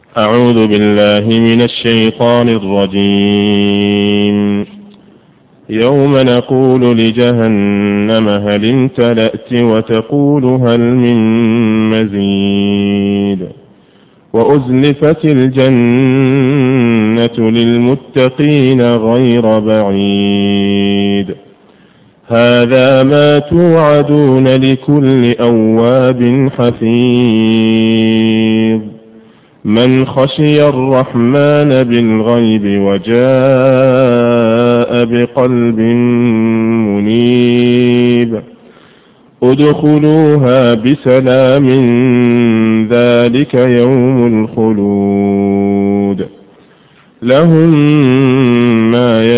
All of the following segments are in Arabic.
أعوذ بالله من الشيطان الرجيم. يوم نقول لجهنم هل امتلأت وتقول هل من مزيد وأزلفت الجنة للمتقين غير بعيد هذا ما توعدون لكل أواب حفيظ من خشي الرحمن بالغيب وجاء بقلب منيب ادخلوها بسلام ذلك يوم الخلود لهم ما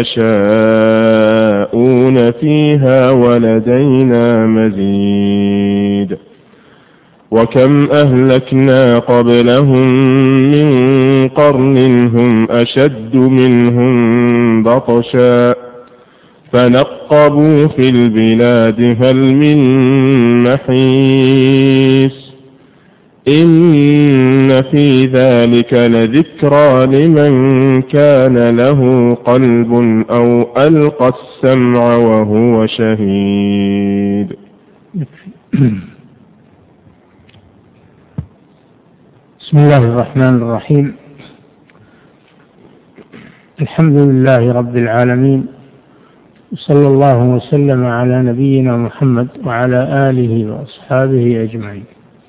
يشاءون فيها ولدينا مزيد وكم أهلكنا قبلهم من قرن هم أشد منهم بطشا فنقبوا في البلاد هل من محيص إن في ذلك لذكرى لمن كان له قلب أو ألقى السمع وهو شهيد. بسم الله الرحمن الرحيم. الحمد لله رب العالمين، صلى الله وسلم على نبينا محمد وعلى آله وأصحابه أجمعين.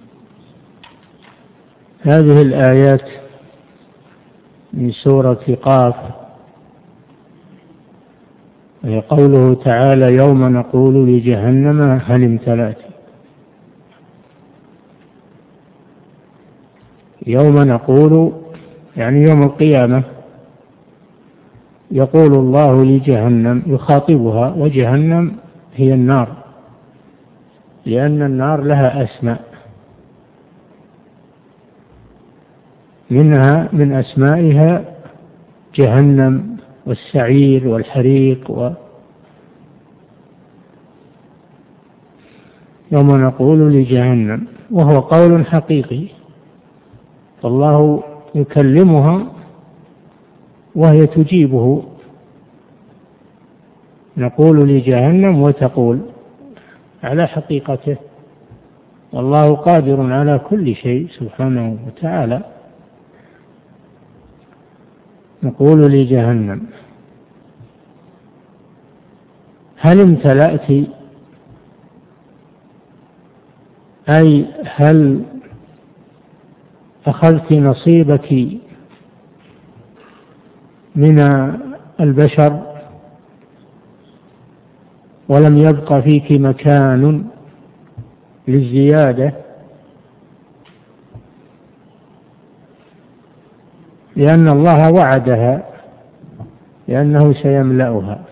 هذه الآيات من سورة قاف هي قوله تعالى يوم نقول لجهنم هل امتلأت. يوم نقول يعني يوم القيامة يقول الله لجهنم يخاطبها، وجهنم هي النار لأن النار لها أسماء، منها من أسمائها جهنم والسعير والحريق يوم نقول لجهنم، وهو قول حقيقي، فالله يكلمها وهي تجيبه. نقول لجهنم وتقول على حقيقته، والله قادر على كل شيء سبحانه وتعالى. نقول لجهنم هل امتلأت، أي هل أخذت نصيبك من البشر ولم يبق فيك مكان للزيادة، لأن الله وعدها لأنه سيملأها.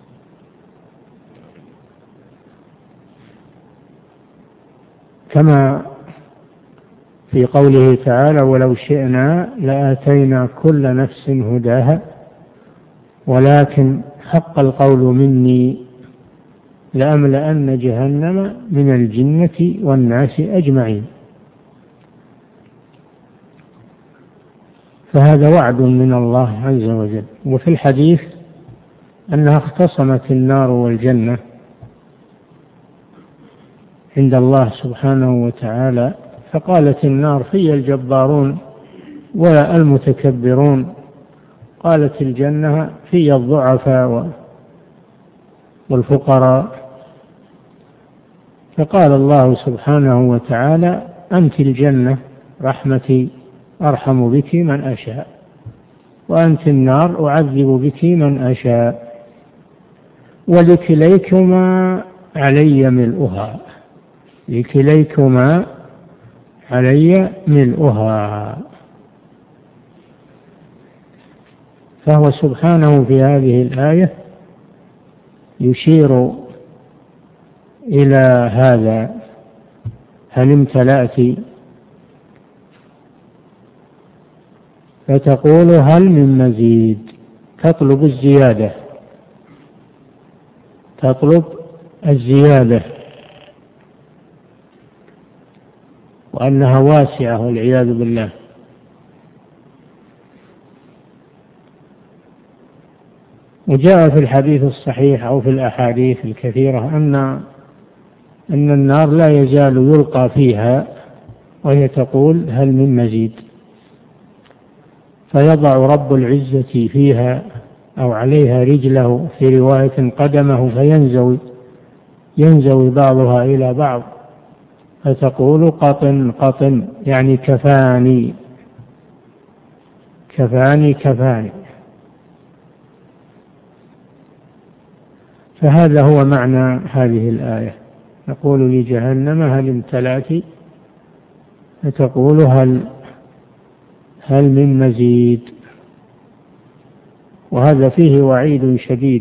كما في قوله تعالى ولو شئنا لآتينا كل نفس هداها ولكن حق القول مني لأملأن جهنم من الجنة والناس أجمعين. فهذا وعد من الله عز وجل. وفي الحديث أنها اختصمت النار والجنة عند الله سبحانه وتعالى، فقالت النار في الجبارون والمتكبرون، قالت الجنة في الضعفاء والفقراء. فقال الله سبحانه وتعالى أنت الجنة رحمتي أرحم بك من أشاء، وأنت النار أعذب بك من أشاء، ولكليكما علي ملؤها، لكليكما علي ملؤها. فهو سبحانه في هذه الآية يشير إلى هذا، هل امتلأت، فتقول هل من مزيد، تطلب الزيادة، تطلب الزيادة، وأنها واسعة والعياذ بالله. وجاء في الحديث الصحيح أو في الأحاديث الكثيرة أن النار لا يزال يلقى فيها وهي تقول هل من مزيد، فيضع رب العزة فيها أو عليها رجله، في رواية قدمه، ينزوي بعضها إلى بعض، فتقول قطن قطن، يعني كفاني كفاني كفاني. فهذا هو معنى هذه الآية. نقول لجهنم هل امتلأت، فتقول هل من مزيد. وهذا فيه وعيد شديد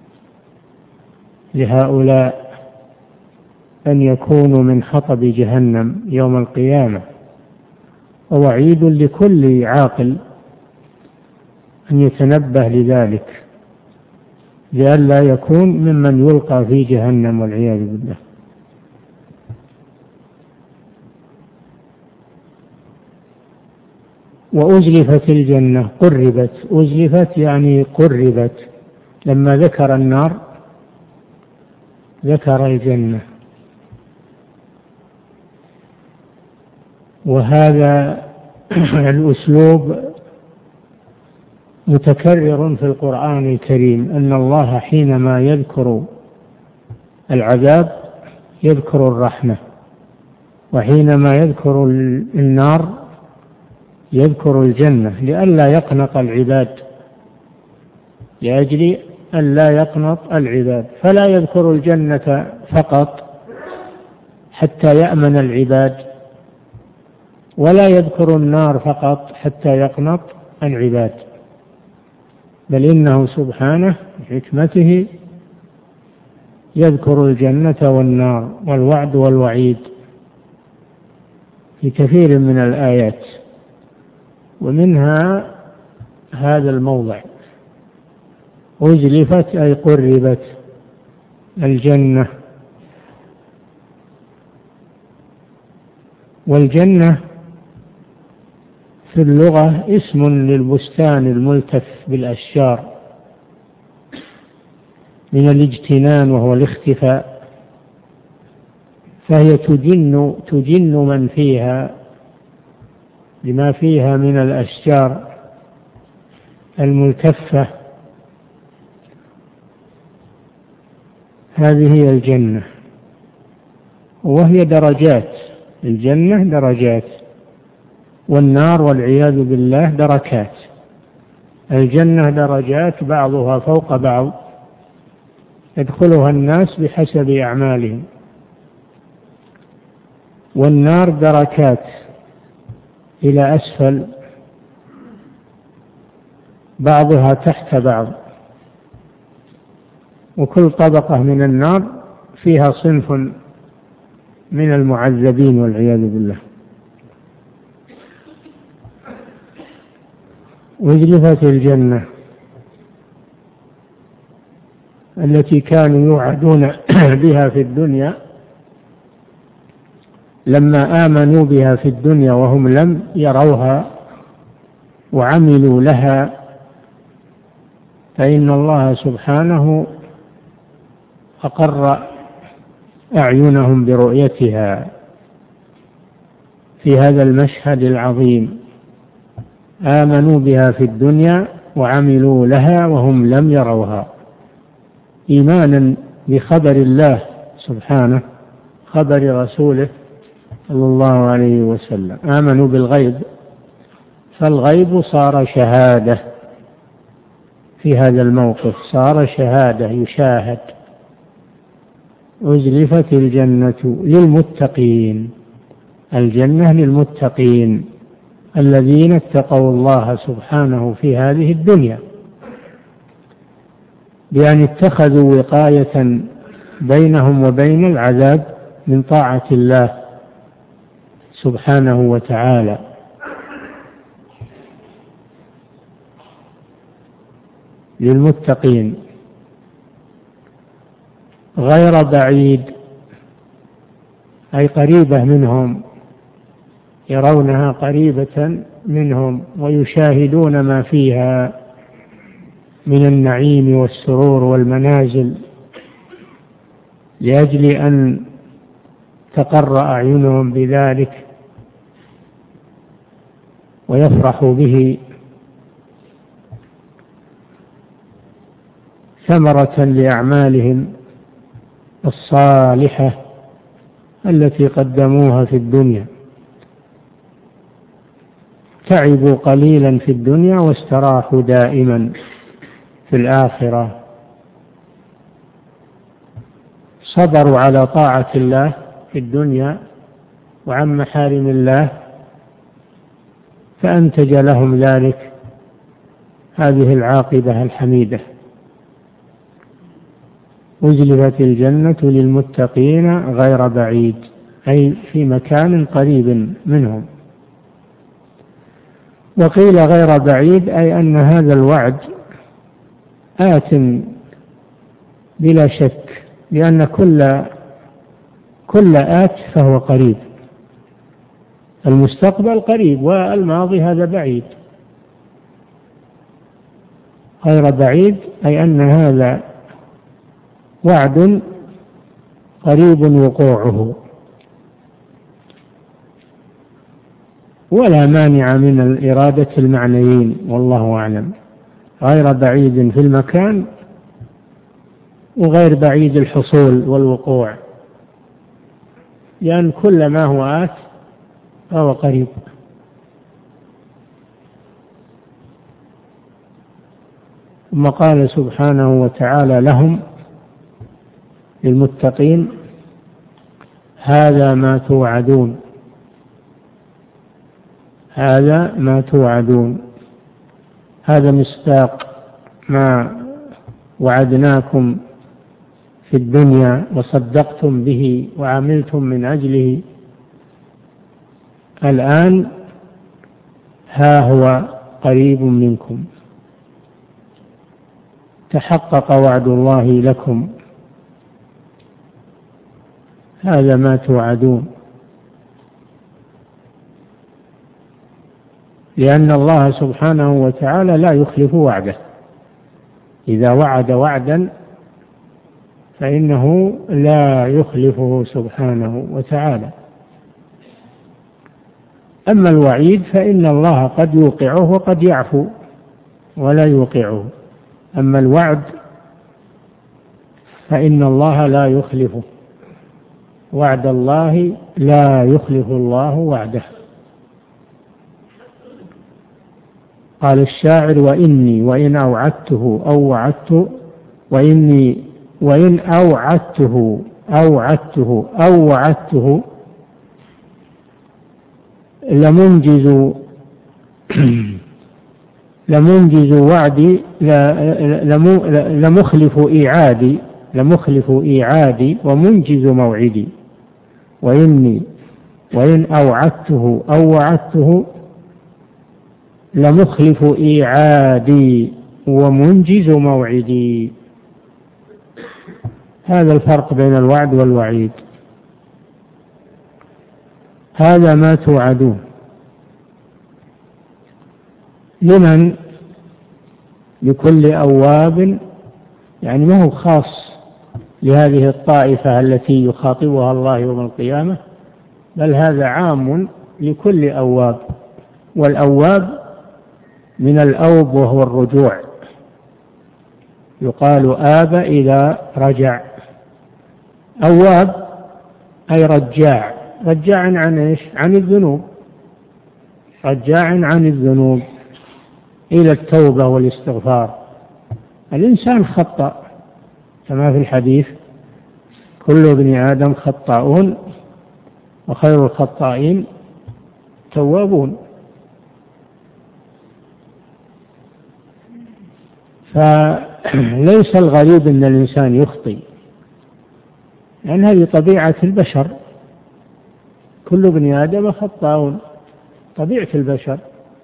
لهؤلاء أن يكونوا من حطب جهنم يوم القيامة، ووعيد لكل عاقل أن يتنبه لذلك لئلا يكون ممن يلقى في جهنم والعياذ بالله. وأزلفت الجنة، قربت، أزلفت يعني قربت. لما ذكر النار ذكر الجنة. وهذا الأسلوب متكرر في القرآن الكريم، أن الله حينما يذكر العذاب يذكر الرحمة، وحينما يذكر النار يذكر الجنة، لئلا يقنط العباد، لأجل أن لا يقنط العباد، فلا يذكر الجنة فقط حتى يأمن العباد، ولا يذكر النار فقط حتى يقنط العباد، بل إنه سبحانه بحكمته يذكر الجنة والنار والوعد والوعيد في كثير من الآيات، ومنها هذا الموضع أزلفت أي قربت الجنة. والجنة في اللغة اسم للبستان الملتف بالأشجار من الاجتنان وهو الاختفاء، فهي تجن من فيها لما فيها من الأشجار الملتفة. هذه هي الجنة، وهي درجات. الجنة درجات، والنار والعياذ بالله دركات. الجنة درجات بعضها فوق بعض يدخلها الناس بحسب أعمالهم، والنار دركات إلى أسفل بعضها تحت بعض، وكل طبقة من النار فيها صنف من المعذبين والعياذ بالله. وازلفت الجنة التي كانوا يوعدون بها في الدنيا لما آمنوا بها في الدنيا وهم لم يروها وعملوا لها، فإن الله سبحانه أقر أعينهم برؤيتها في هذا المشهد العظيم. آمنوا بها في الدنيا وعملوا لها وهم لم يروها، إيمانا بخبر الله سبحانه، خبر رسوله صلى الله عليه وسلم. آمنوا بالغيب، فالغيب صار شهادة في هذا الموقف، صار شهادة يشاهد. أزلفت الجنة للمتقين، الجنة للمتقين الذين اتقوا الله سبحانه في هذه الدنيا بأن اتخذوا وقاية بينهم وبين العذاب من طاعة الله سبحانه وتعالى. للمتقين غير بعيد أي قريبة منهم، يرونها قريبة منهم ويشاهدون ما فيها من النعيم والسرور والمنازل لأجل أن تقر أعينهم بذلك ويفرحوا به ثمرة لأعمالهم الصالحة التي قدموها في الدنيا. تعبوا قليلا في الدنيا واستراحوا دائما في الآخرة. صبروا على طاعة الله في الدنيا وعن محارم الله فأنتج لهم ذلك هذه العاقبة الحميدة. أزلفت الجنة للمتقين غير بعيد، أي في مكان قريب منهم. وقيل غير بعيد أي أن هذا الوعد آت بلا شك، لأن كل آت فهو قريب. المستقبل قريب والماضي هذا بعيد. غير بعيد أي أن هذا وعد قريب وقوعه، ولا مانع من الإرادة المعنيين، والله أعلم. غير بعيد في المكان وغير بعيد الحصول والوقوع، لأن كل ما هو آت فهو قريب. ثم قال سبحانه وتعالى لهم للمتقين: هذا ما توعدون، هذا ما توعدون. هذا مصداق ما وعدناكم في الدنيا وصدقتم به وعملتم من أجله. الآن ها هو قريب منكم، تحقق وعد الله لكم. هذا ما توعدون، لأن الله سبحانه وتعالى لا يخلف وعده. إذا وعد وعدا فإنه لا يخلفه سبحانه وتعالى. أما الوعيد فإن الله قد يوقعه وقد يعفو ولا يوقعه. أما الوعد فإن الله لا يخلفه، وعد الله لا يخلف الله وعده. قال الشاعر: وإني وإن أوعدته أو وعدته، وإني وإن أوعدته أو وعدته لمنجز وعدي، لمخلف إيعادي ومنجز موعدي. وإني وإن أوعدته أو وعدته لمخلف إيعادي ومنجز موعدي. هذا الفرق بين الوعد والوعيد. هذا ما توعدون. لمن؟ لكل أواب، يعني ما هو خاص لهذه الطائفة التي يخاطبها الله يوم القيامة، بل هذا عام لكل أواب. والأواب من الأوب وهو الرجوع، يقال آب إذا رجع. أواب أي رجاع. رجاع عن إيش؟ عن الذنوب. رجاع عن الذنوب إلى التوبة والاستغفار. الإنسان خطأ كما في الحديث: كل ابن آدم خطاؤون وخير الخطائين توابون. فليس الغريب أن الإنسان يخطئ، لأن هذه طبيعة البشر. كل ابن آدم خطاؤون، طبيعة البشر.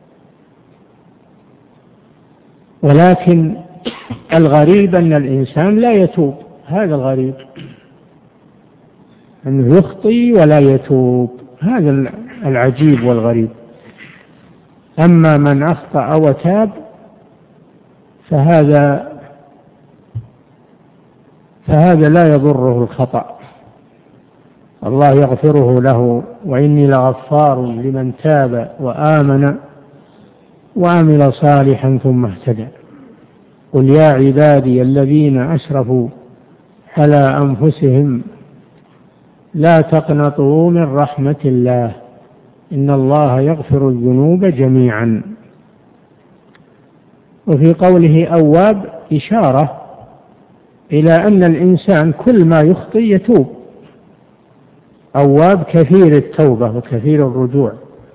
ولكن الغريب أن الإنسان لا يتوب. هذا الغريب، أنه يخطئ ولا يتوب. هذا العجيب والغريب. أما من أخطأ وتاب فهذا لا يضره الخطأ، الله يغفره له. وإني لغفار لمن تاب وآمن وعمل صالحا ثم اهتدى. قل يا عبادي الذين أسرفوا على أنفسهم لا تقنطوا من رحمة الله إن الله يغفر الذنوب جميعا. وفي قوله أواب إشارة إلى أن الإنسان كل ما يخطئ يتوب. أواب كثير التوبة وكثير الرجوع،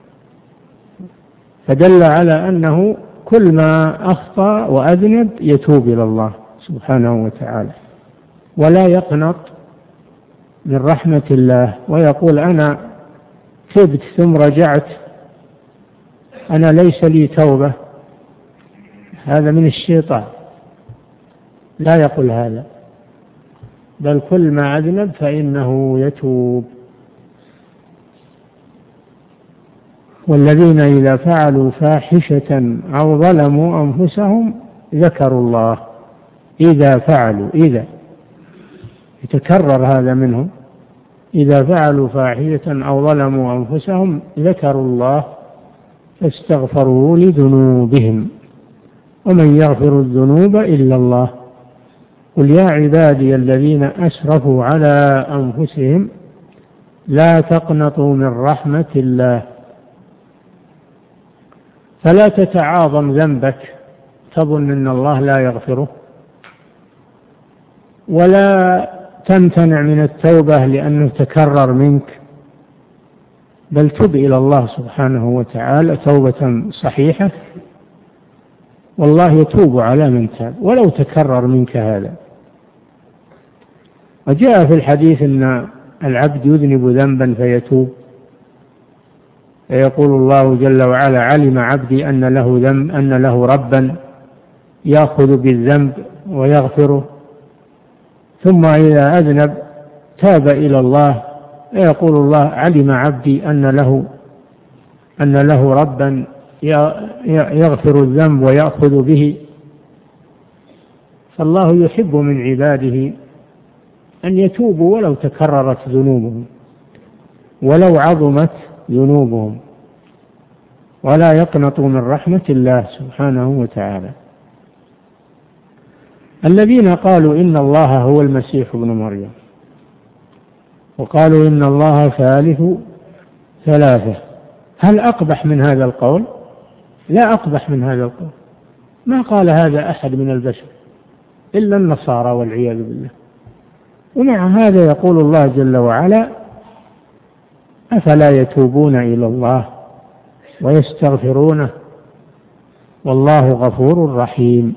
فدل على أنه كل ما أخطأ وأذنب يتوب إلى الله سبحانه وتعالى، ولا يقنط من رحمة الله ويقول أنا تبت ثم رجعت، أنا ليس لي توبة. هذا من الشيطان، لا يقول هذا، بل كل ما أذنب فإنه يتوب. والذين إذا فعلوا فاحشة أو ظلموا أنفسهم ذكروا الله. إذا فعلوا، إذا يتكرر هذا منهم، إذا فعلوا فاحشة أو ظلموا أنفسهم ذكروا الله فاستغفروا لذنوبهم ومن يغفر الذنوب إلا الله. قل يا عبادي الذين أسرفوا على أنفسهم لا تقنطوا من رحمة الله. فلا تتعاظم ذنبك تظن أن الله لا يغفره، ولا تمتنع من التوبة لأنه تكرر منك، بل تب إلى الله سبحانه وتعالى توبة صحيحة، والله يتوب على من تاب ولو تكرر منك هذا. وجاء في الحديث أن العبد يذنب ذنبا فيتوب، فيقول الله جل وعلا علم عبدي أن له ذنب، أن له ربا يأخذ بالذنب ويغفره، ثم إذا أذنب تاب إلى الله يقول الله علم عبدي أن له ربا يغفر الذنب ويأخذ به. فالله يحب من عباده أن يتوبوا ولو تكررت ذنوبهم ولو عظمت ذنوبهم، ولا يقنطوا من رحمة الله سبحانه وتعالى. الذين قالوا إن الله هو المسيح ابن مريم وقالوا إن الله ثالث ثلاثة، هل أقبح من هذا القول؟ لا أقبح من هذا القول، ما قال هذا أحد من البشر إلا النصارى والعياذ بالله. ومع هذا يقول الله جل وعلا أفلا يتوبون إلى الله ويستغفرونه والله غفور رحيم.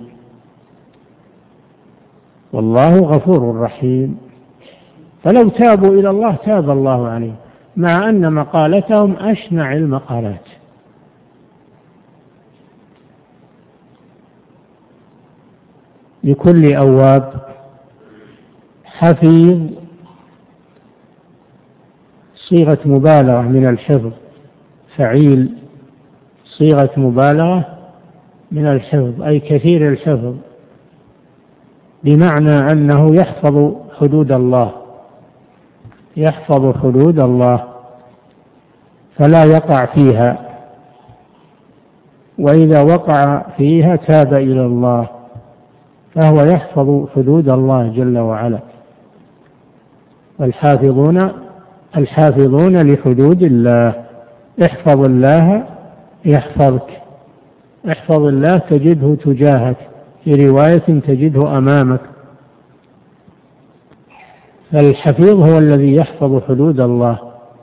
والله غفور رحيم، فلو تابوا إلى الله تاب الله عليهم، مع أن مقالتهم أشنع المقالات. لكل أواب حفيظ صيغة مبالغة من الحفظ، فعيل صيغة مبالغة من الحفظ أي كثير الحفظ، بمعنى أنه يحفظ حدود الله، يحفظ حدود الله فلا يقع فيها، وإذا وقع فيها تاب إلى الله، فهو يحفظ حدود الله جل وعلا. الحافظون لحدود الله. احفظ الله يحفظك، احفظ الله تجده تجاهك، في رواية تجده أمامك. فالحفيظ هو الذي يحفظ حدود الله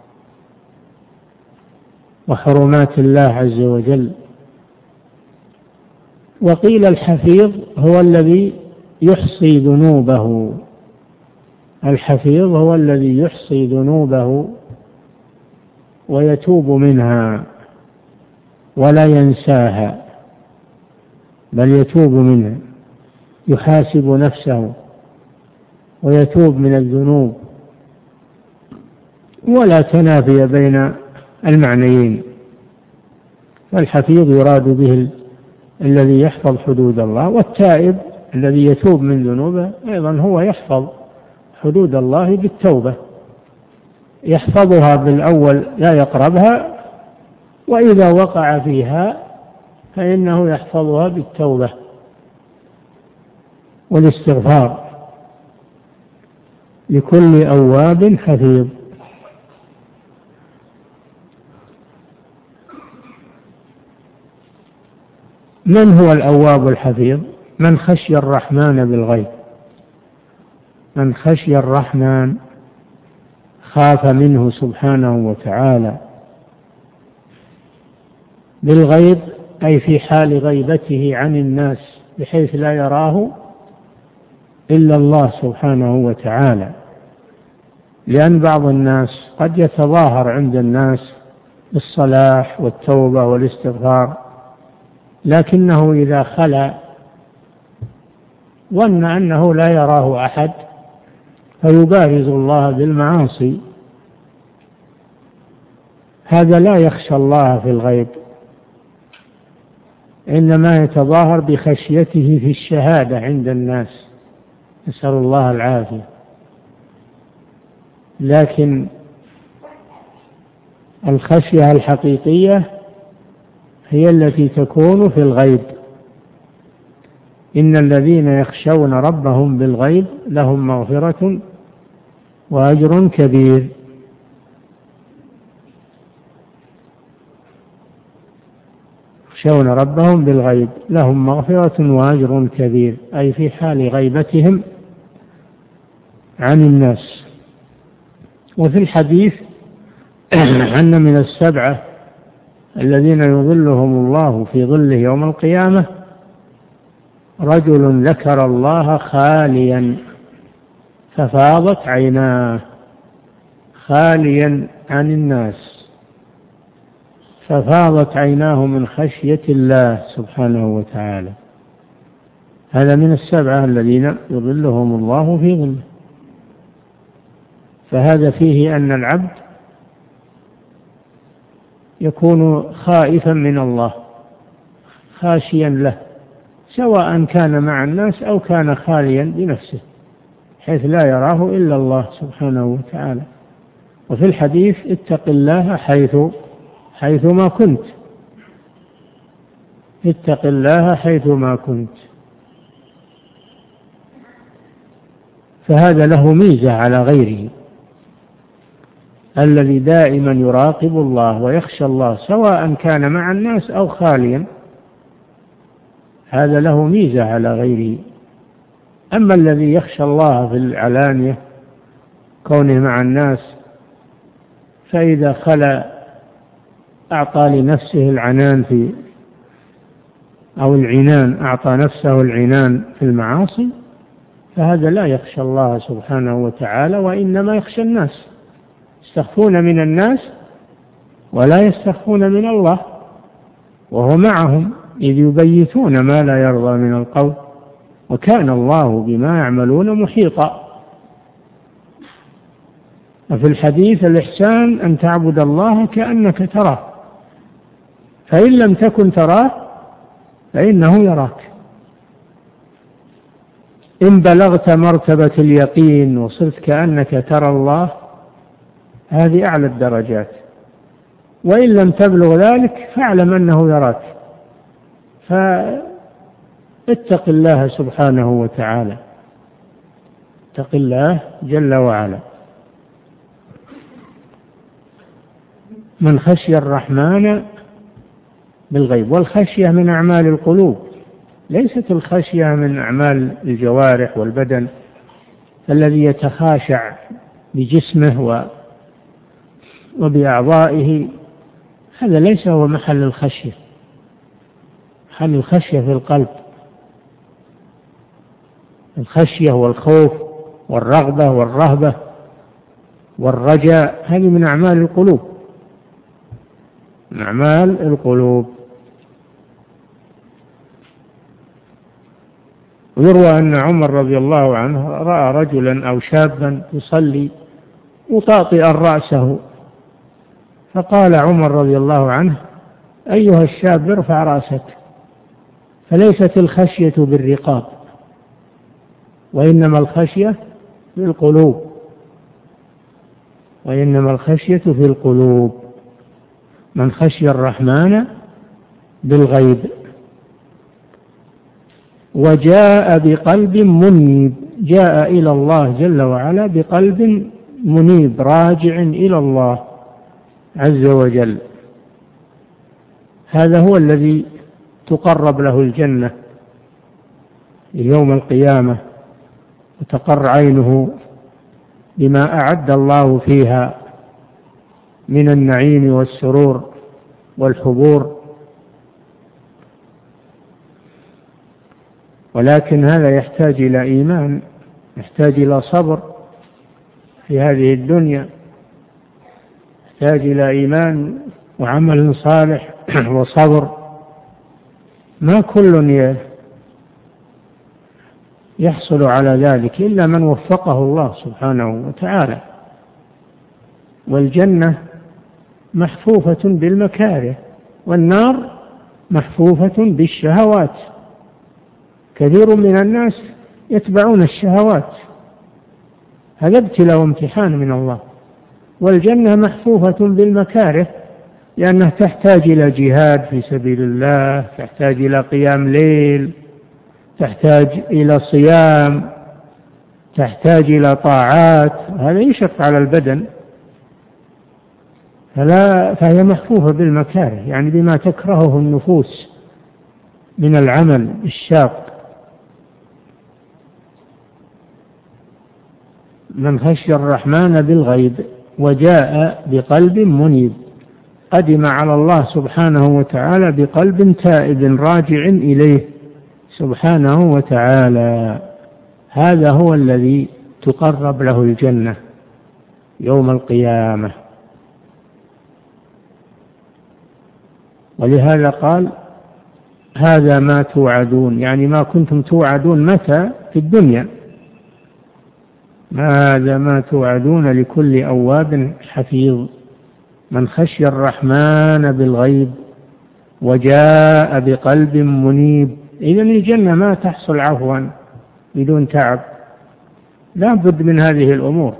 وحرمات الله عز وجل. وقيل الحفيظ هو الذي يحصي ذنوبه، الحفيظ هو الذي يحصي ذنوبه ويتوب منها ولا ينساها، بل يتوب منها، يحاسب نفسه ويتوب من الذنوب، ولا تنافي بين المعنيين. فالحفيظ يراد به الذي يحفظ حدود الله، والتائب الذي يتوب من ذنوبه أيضا هو يحفظ حدود الله بالتوبة، يحفظها بالأول لا يقربها، وإذا وقع فيها فإنه يحفظها بالتوبة والاستغفار. لكل أواب حفيظ. من هو الأواب الحفيظ؟ من خشي الرحمن بالغيب، من خشي الرحمن خاف منه سبحانه وتعالى بالغيب، أي في حال غيبته عن الناس بحيث لا يراه إلا الله سبحانه وتعالى. لأن بعض الناس قد يتظاهر عند الناس بالصلاح والتوبة والاستغفار، لكنه إذا خلا ظن أنه لا يراه أحد فيبارز الله بالمعاصي. هذا لا يخشى الله في الغيب، إنما يتظاهر بخشيته في الشهادة عند الناس، نسأل الله العافية. لكن الخشية الحقيقية هي التي تكون في الغيب. إن الذين يخشون ربهم بالغيب لهم مغفرة وأجر كبير. يخشون ربهم بالغيب لهم مغفرة وأجر كبير، أي في حال غيبتهم عن الناس. وفي الحديث أن من السبعة الذين يظلهم الله في ظله يوم القيامة رجل ذكر الله خاليا ففاضت عيناه، خاليا عن الناس ففاضت عيناه من خشية الله سبحانه وتعالى. هذا من السبعة الذين يظلهم الله في ظله. فهذا فيه أن العبد يكون خائفا من الله خاشيا له، سواء كان مع الناس أو كان خاليا بنفسه حيث لا يراه إلا الله سبحانه وتعالى. وفي الحديث اتق الله حيثما كنت، اتق الله حيثما كنت. فهذا له ميزة على غيره، الذي دائما يراقب الله ويخشى الله سواء كان مع الناس أو خاليا، هذا له ميزة على غيره. أما الذي يخشى الله في العلانية كونه مع الناس، فإذا خلا أعطى لنفسه العنان أو العنان، أعطى نفسه العنان في المعاصي، فهذا لا يخشى الله سبحانه وتعالى، وإنما يخشى الناس، يستخفون من الناس ولا يستخفون من الله، وهو معهم إذ يبيتون ما لا يرضى من القول، وكان الله بما يعملون محيطا. وفي الحديث الإحسان أن تعبد الله كأنك تراه، فإن لم تكن تراه فإنه يراك. إن بلغت مرتبة اليقين وصرت كأنك ترى الله، هذه أعلى الدرجات. وإن لم تبلغ ذلك فاعلم أنه يراك. فاتق الله سبحانه وتعالى، اتق الله جل وعلا. من خشي الرحمن بالغيب. والخشية من أعمال القلوب، ليست الخشية من أعمال الجوارح والبدن الذي يتخاشع بجسمه وبأعضائه، هذا ليس هو محل الخشية. محل الخشية في القلب، الخشية والخوف والرغبة والرهبة والرجاء، هذه من أعمال القلوب، من أعمال القلوب. يروى أن عمر رضي الله عنه رأى رجلا أو شابا يصلي مطاطئا رأسه، فقال عمر رضي الله عنه: أيها الشاب ارفع رأسك، فليست الخشية بالرقاب، وإنما الخشية في القلوب، وإنما الخشية في القلوب. من خشي الرحمن بالغيب وجاء بقلب منيب، جاء إلى الله جل وعلا بقلب منيب راجع إلى الله عز وجل، هذا هو الذي تقرب له الجنة يوم القيامة وتقر عينه بما أعد الله فيها من النعيم والسرور والحبور. ولكن هذا يحتاج إلى إيمان، يحتاج إلى صبر في هذه الدنيا، يحتاج إلى إيمان وعمل صالح وصبر. ما كل يحصل على ذلك إلا من وفقه الله سبحانه وتعالى. والجنة محفوفة بالمكاره، والنار محفوفة بالشهوات. كثير من الناس يتبعون الشهوات، هذا ابتلاء وامتحان من الله. والجنة محفوفة بالمكاره، لأنها تحتاج إلى جهاد في سبيل الله، تحتاج إلى قيام ليل، تحتاج إلى صيام، تحتاج إلى طاعات، هذا يشق على البدن، فهي محفوفة بالمكاره، يعني بما تكرهه النفوس من العمل الشاق. من خشي الرحمن بالغيب وجاء بقلب منيب، قدم على الله سبحانه وتعالى بقلب تائب راجع إليه سبحانه وتعالى، هذا هو الذي تقرب له الجنة يوم القيامة. ولهذا قال هذا ما توعدون، يعني ما كنتم توعدون متى في الدنيا، هذا ما توعدون لكل أواب حفيظ. من خشي الرحمن بالغيب وجاء بقلب منيب. إذن الجنة ما تحصل عفوا بدون تعب، لا بد من هذه الأمور،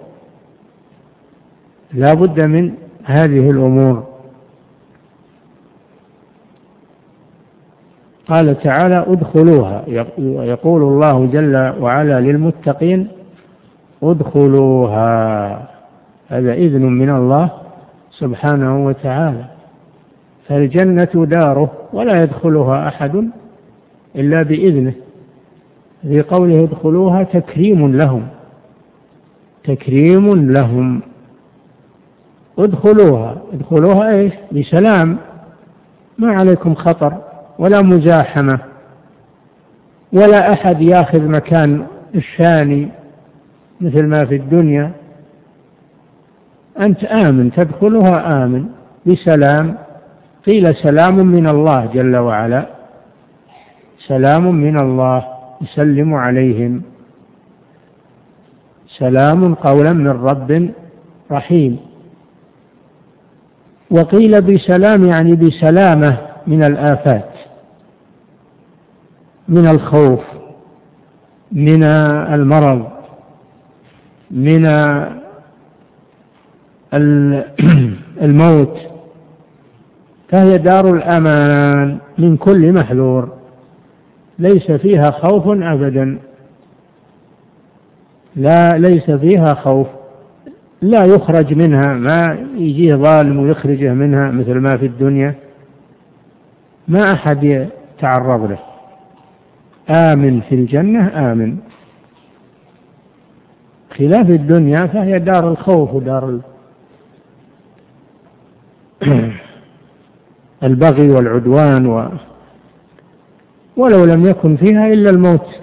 لا بد من هذه الأمور. قال تعالى ادخلوها، يقول الله جل وعلا للمتقين ادخلوها، هذا إذن من الله سبحانه وتعالى. فالجنة داره ولا يدخلها أحد إلا بإذنه. في قوله ادخلوها تكريم لهم، تكريم لهم. ادخلوها ايش؟ بسلام، ما عليكم خطر ولا مزاحمة ولا أحد ياخذ مكان الثاني مثل ما في الدنيا. أنت آمن، تدخلها آمن بسلام. قيل سلام من الله جل وعلا، سلام من الله يسلم عليهم، سلام قولا من رب رحيم. وقيل بسلام يعني بسلامة من الآفات، من الخوف، من المرض، من الموت. فهي دار الأمان من كل محذور، ليس فيها خوف أبدا، ليس فيها خوف، لا يخرج منها، ما يجيه ظالم ويخرجه منها مثل ما في الدنيا، ما أحد يتعرض له. آمن في الجنة، آمن. خلاف الدنيا فهي دار الخوف ودار البغي والعدوان، ولو لم يكن فيها إلا الموت،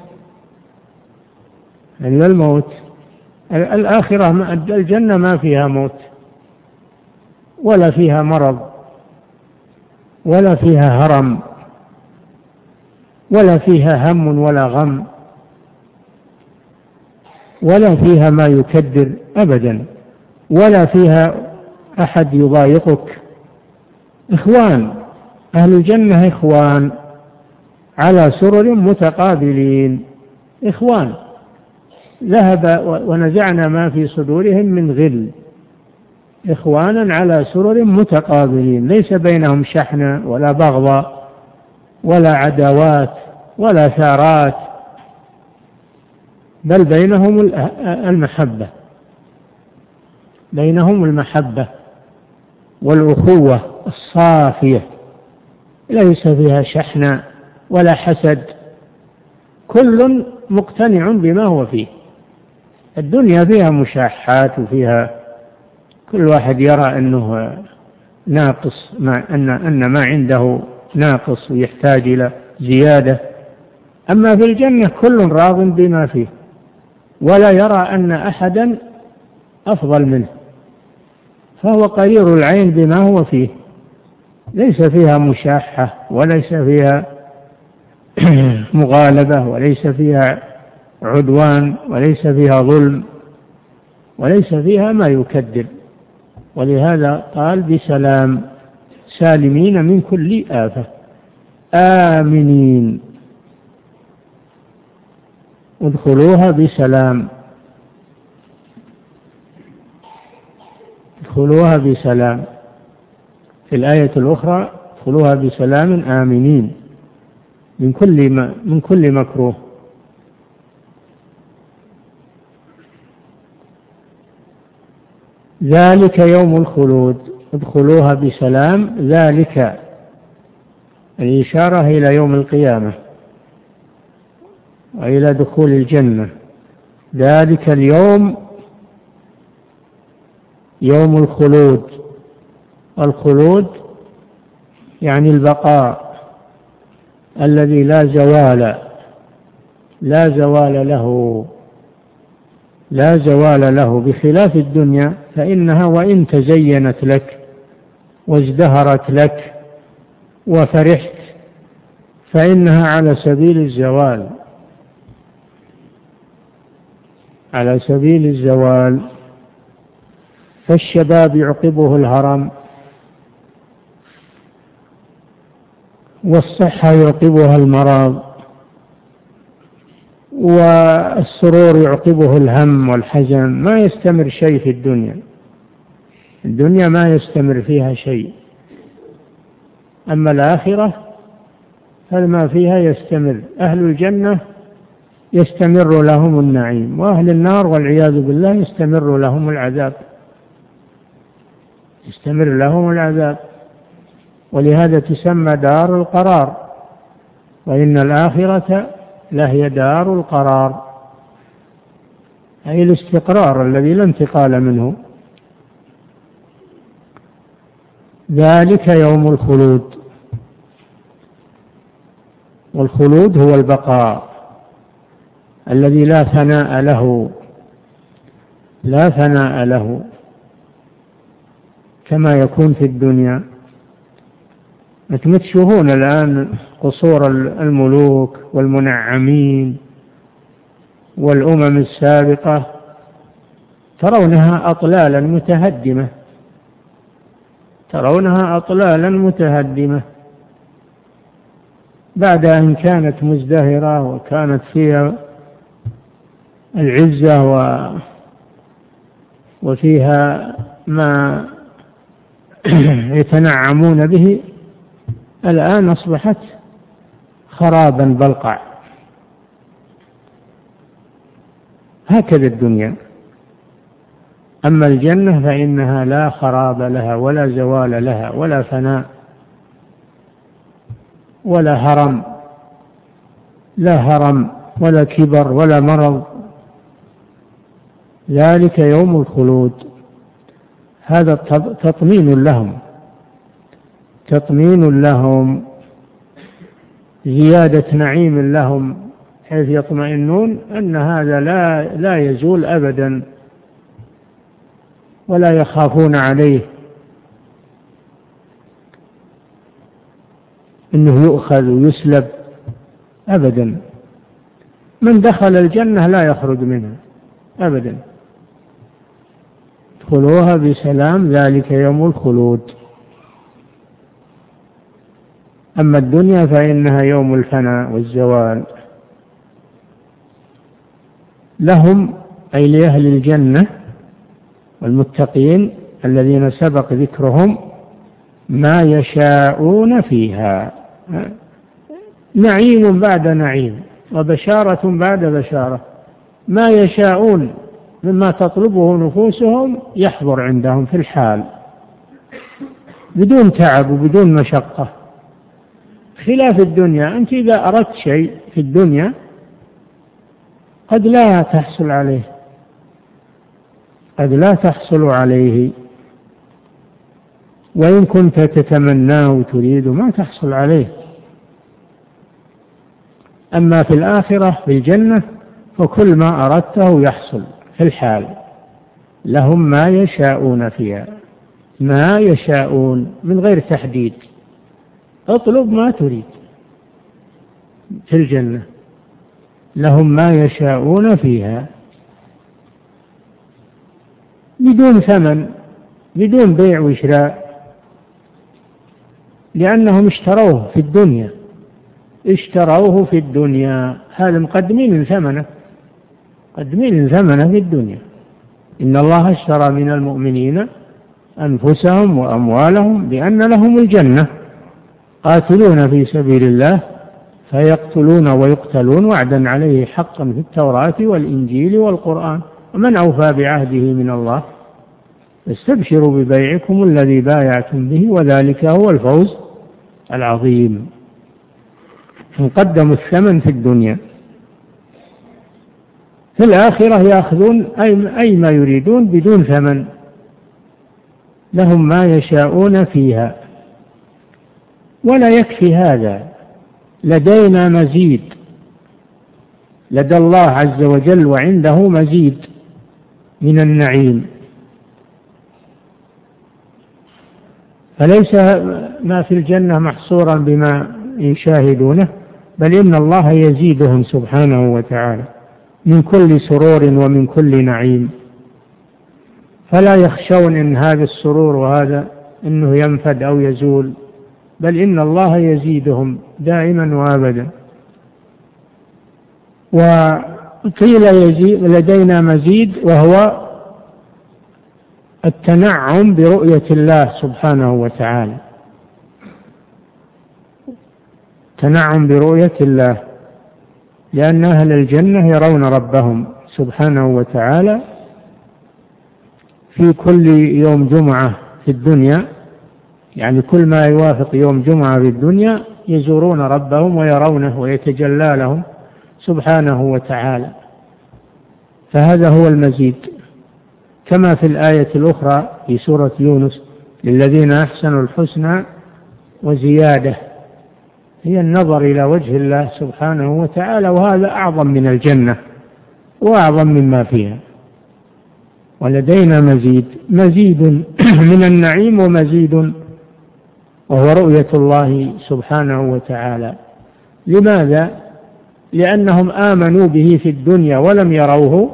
إلا الموت. الآخرة الجنة ما فيها موت ولا فيها مرض ولا فيها هرم ولا فيها هم ولا غم ولا فيها ما يكدر أبدا، ولا فيها أحد يضايقك. إخوان، أهل الجنة إخوان، على سرر متقابلين، إخوان، ذهب ونزعنا ما في صدورهم من غل، إخوانا على سرر متقابلين، ليس بينهم شحنة ولا بغضاء ولا عداوات ولا ثارات، بل بينهم المحبة والأخوة الصافية، ليس فيها شحنة ولا حسد، كل مقتنع بما هو فيه. الدنيا فيها مشاحات وفيها كل واحد يرى أنه ناقص، أن ما عنده ناقص ويحتاج إلى زيادة. أما في الجنة كل راض بما فيه ولا يرى أن أحدا أفضل منه، فهو قرير العين بما هو فيه، ليس فيها مشاحة وليس فيها مغالبة وليس فيها عدوان وليس فيها ظلم وليس فيها ما يكدر. ولهذا قال بسلام سالمين من كل آفة آمنين ادخلوها بسلام، ادخلوها بسلام. في الآية الأخرى ادخلوها بسلام آمنين من كل مكروه. ذلك يوم الخلود، ادخلوها بسلام، ذلك الإشارة إلى يوم القيامة وإلى دخول الجنة. ذلك اليوم يوم الخلود، الخلود يعني البقاء الذي لا زوال له، بخلاف الدنيا فإنها وإن تزينت لك وازدهرت لك وفرحت فإنها على سبيل الزوال. فالشباب يعقبه الهرم، والصحة يعقبها المرض، والسرور يعقبه الهم والحزن. ما يستمر شيء في الدنيا ما يستمر فيها شيء، أما الآخرة فما فيها يستمر. أهل الجنة يستمر لهم النعيم، وأهل النار والعياذ بالله يستمر لهم العذاب. ولهذا تسمى دار القرار، وإن الآخرة لهي دار القرار، أي الاستقرار الذي لا انتقال منه. ذلك يوم الخلود، والخلود هو البقاء الذي لا ثناء له كما يكون في الدنيا. أنتم تشوفون الآن قصور الملوك والمنعمين والأمم السابقة، ترونها أطلالا متهدمة بعد أن كانت مزدهرة وكانت فيها العزة وفيها ما يتنعمون به، الآن أصبحت خرابا بلقع. هكذا الدنيا. أما الجنة فإنها لا خراب لها ولا زوال لها ولا فناء ولا هرم، ولا كبر ولا مرض. ذلك يوم الخلود، هذا تطمين لهم، زيادة نعيم لهم، حيث يطمئنون أن هذا لا يزول أبدا ولا يخافون عليه إنه يؤخذ ويسلب أبدا. من دخل الجنة لا يخرج منها أبدا. ادخلوها بسلام، ذلك يوم الخلود. أما الدنيا فإنها يوم الفناء والزوال. لهم أي لأهل الجنة والمتقين الذين سبق ذكرهم ما يشاءون فيها، نعيم بعد نعيم وبشارة بعد بشارة. ما يشاءون مما تطلبه نفوسهم يحضر عندهم في الحال بدون تعب وبدون مشقة، خلاف الدنيا. أنت إذا أردت شيء في الدنيا قد لا تحصل عليه، قد لا تحصل عليه، وإن كنت تتمناه وتريد ما تحصل عليه. أما في الآخرة في الجنة فكل ما أردته يحصل في الحال. لهم ما يشاءون فيها، ما يشاءون من غير تحديد، اطلب ما تريد في الجنة. لهم ما يشاءون فيها بدون ثمن، بدون بيع وشراء، لأنهم اشتروه في الدنيا، اشتروه في الدنيا. هذا مقدمين ثمنه، مقدمين ثمنه في الدنيا. إن الله اشترى من المؤمنين أنفسهم وأموالهم بأن لهم الجنة قاتلون في سبيل الله فيقتلون ويقتلون وعدا عليه حقا في التوراة والإنجيل والقرآن، ومن أوفى بعهده من الله. استبشروا ببيعكم الذي بايعتم به وذلك هو الفوز العظيم. قدموا الثمن في الدنيا، في الآخرة يأخذون أي ما يريدون بدون ثمن. لهم ما يشاءون فيها. ولا يكفي هذا، لدينا مزيد، لدى الله عز وجل وعنده مزيد من النعيم. فليس ما في الجنة محصورا بما يشاهدونه، بل إن الله يزيدهم سبحانه وتعالى من كل سرور ومن كل نعيم. فلا يخشون إن هذا السرور وهذا إنه ينفد أو يزول، بل إن الله يزيدهم دائما وأبدا. وقيل يزيد لدينا مزيد، وهو التنعم برؤية الله سبحانه وتعالى، تنعم برؤية الله، لأن أهل الجنة يرون ربهم سبحانه وتعالى في كل يوم جمعة في الدنيا، يعني كل ما يوافق يوم جمعة في الدنيا يزورون ربهم ويرونه ويتجلى لهم سبحانه وتعالى. فهذا هو المزيد، كما في الآية الأخرى في سورة يونس: للذين أحسنوا الحسنى وزيادة، هي النظر إلى وجه الله سبحانه وتعالى، وهذا أعظم من الجنة وأعظم مما فيها. ولدينا مزيد من النعيم ومزيد، وهو رؤية الله سبحانه وتعالى. لماذا؟ لأنهم آمنوا به في الدنيا ولم يروه،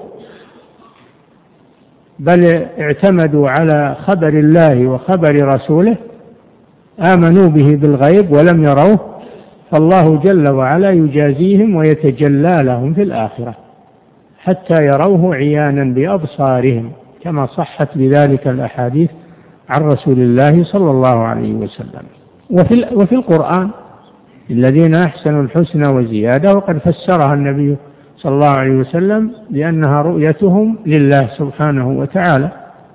بل اعتمدوا على خبر الله وخبر رسوله، آمنوا به بالغيب ولم يروه، فالله جل وعلا يجازيهم ويتجلى لهم في الآخرة حتى يروه عيانا بأبصارهم، كما صحت بذلك الأحاديث عن رسول الله صلى الله عليه وسلم. وفي القرآن: الذين أحسنوا الحسنى وزيادة، وقد فسرها النبي صلى الله عليه وسلم بأنها رؤيتهم لله سبحانه وتعالى.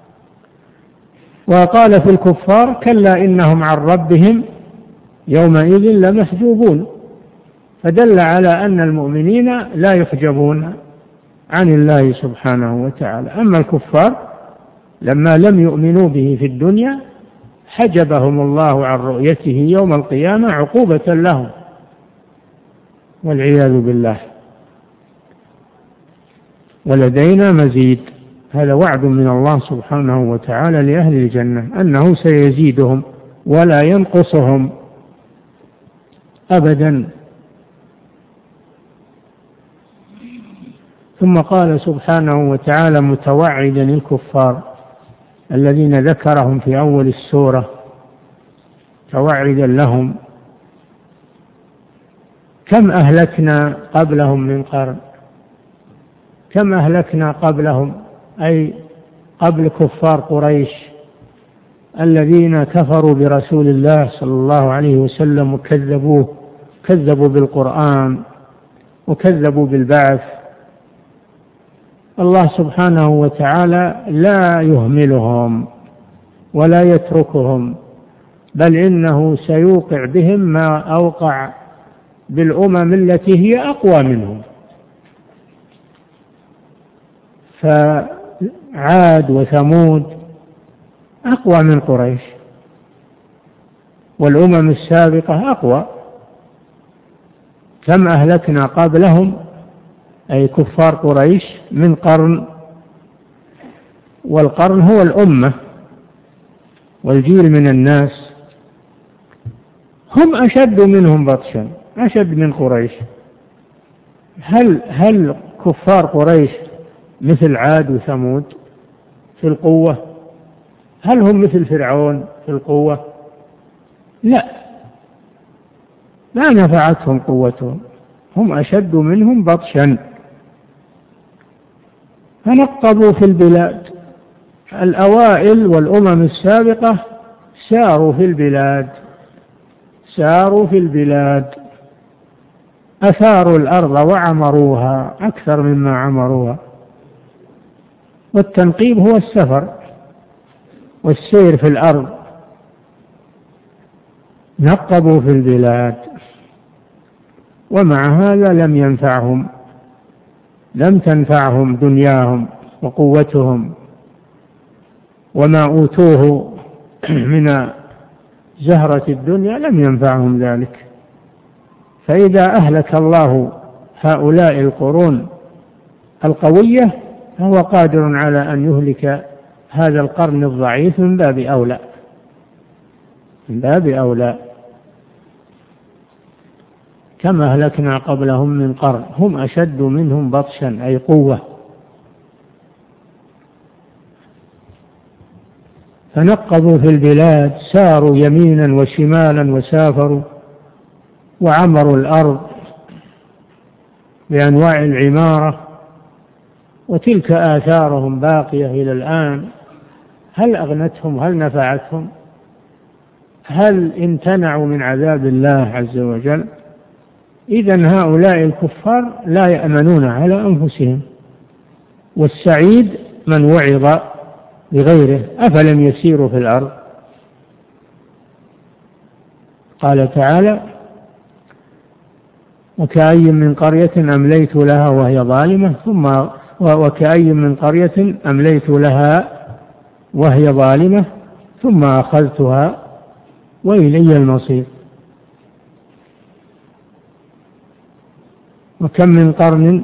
وقال في الكفار: كلا إنهم عن ربهم يومئذ لمحجوبون، فدل على أن المؤمنين لا يحجبون عن الله سبحانه وتعالى. أما الكفار لما لم يؤمنوا به في الدنيا حجبهم الله عن رؤيته يوم القيامة عقوبة لهم، والعياذ بالله. ولدينا مزيد، هذا وعد من الله سبحانه وتعالى لأهل الجنة أنه سيزيدهم ولا ينقصهم أبدا. ثم قال سبحانه وتعالى متوعدا الكفار الذين ذكرهم في أول السورة، توعدا لهم كم أهلكنا قبلهم من قرن، كم أهلكنا قبلهم أي قبل كفار قريش الذين كفروا برسول الله صلى الله عليه وسلم وكذبوه، كذبوا بالقرآن وكذبوا بالبعث. الله سبحانه وتعالى لا يهملهم ولا يتركهم، بل إنه سيوقع بهم ما أوقع بالأمم التي هي أقوى منهم. فعاد وثمود أقوى من قريش، والأمم السابقة أقوى. كم أهلكنا قبلهم أي كفار قريش من قرن، والقرن هو الأمة والجيل من الناس، هم أشد منهم بطشا، أشد من قريش. هل كفار قريش مثل عاد وثمود في القوة؟ هل هم مثل فرعون في القوة؟ لا نفعتهم قوتهم، هم أشد منهم بطشا. فنقبوا في البلاد، الأوائل والأمم السابقة ساروا في البلاد، أثاروا الأرض وعمروها أكثر مما عمروها. والتنقيب هو السفر والسير في الأرض. نقبوا في البلاد، ومع هذا لم تنفعهم دنياهم وقوتهم وما أوتوه من زهرة الدنيا، لم ينفعهم ذلك. فإذا أهلك الله هؤلاء القرون القوية فهو قادر على أن يهلك هذا القرن الضعيف من باب أولى. كما أهلكنا قبلهم من قرن هم أشد منهم بطشا أي قوة. فنقبوا في البلاد، ساروا يمينا وشمالا وسافروا وعمروا الأرض بأنواع العمارة، وتلك آثارهم باقية إلى الآن. هل أغنتهم؟ هل نفعتهم؟ هل امتنعوا من عذاب الله عز وجل؟ إذن هؤلاء الكفار لا يأمنون على أنفسهم. والسعيد من وعظ بغيره. أفلم يسيروا في الأرض؟ قال تعالى: وكأي من قرية أمليت لها وهي ظالمة وكأي من قرية أمليت لها وهي ظالمة ثم أخذتها وإلي المصير. وكم من قرن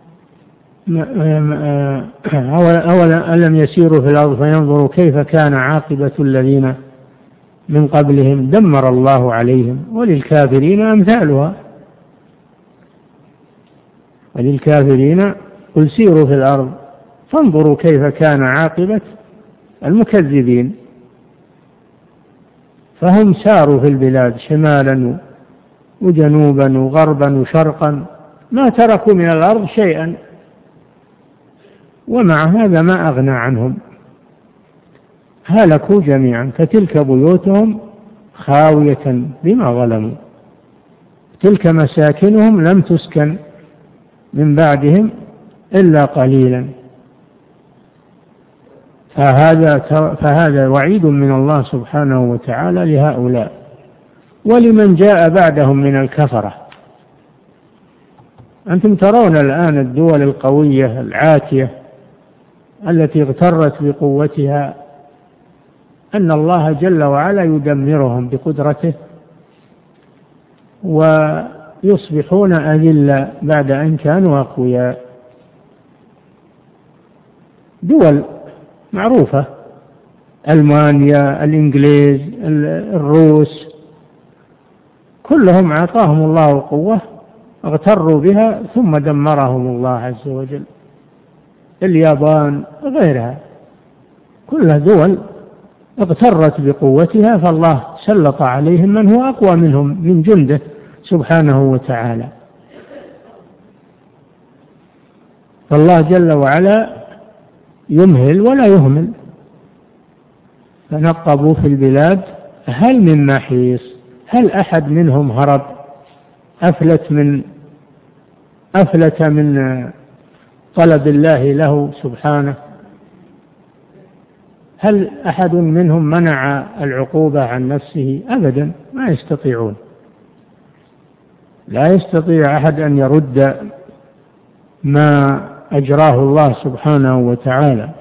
أولم يسيروا في الأرض فينظروا كيف كان عاقبة الذين من قبلهم دمر الله عليهم وللكافرين أمثالها. وللكافرين قل سيروا في الأرض فانظروا كيف كان عاقبة المكذبين. فهم ساروا في البلاد شمالا وجنوبا وغربا وشرقا، ما تركوا من الأرض شيئا، ومع هذا ما أغنى عنهم، هلكوا جميعا. فتلك بيوتهم خاوية بما ظلموا، تلك مساكنهم لم تسكن من بعدهم إلا قليلا. فهذا وعيد من الله سبحانه وتعالى لهؤلاء ولمن جاء بعدهم من الكفرة. أنتم ترون الآن الدول القوية العاتية التي اغترت بقوتها أن الله جل وعلا يدمرهم بقدرته ويصبحون أذلة بعد أن كانوا أقوياء. دول معروفة، ألمانيا، الإنجليز، الروس، كلهم أعطاهم الله قوة اغتروا بها ثم دمرهم الله عز وجل. اليابان غيرها كلها دول اغترت بقوتها، فالله سلط عليهم من هو أقوى منهم من جنده سبحانه وتعالى. فالله جل وعلا يمهل ولا يهمل. فنقبوا في البلاد هل من محيص، هل أحد منهم هرب أفلت من طلب الله له سبحانه؟ هل أحد منهم منع العقوبة عن نفسه؟ أبدا، ما يستطيعون. لا يستطيع أحد أن يرد ما أجراه الله سبحانه وتعالى.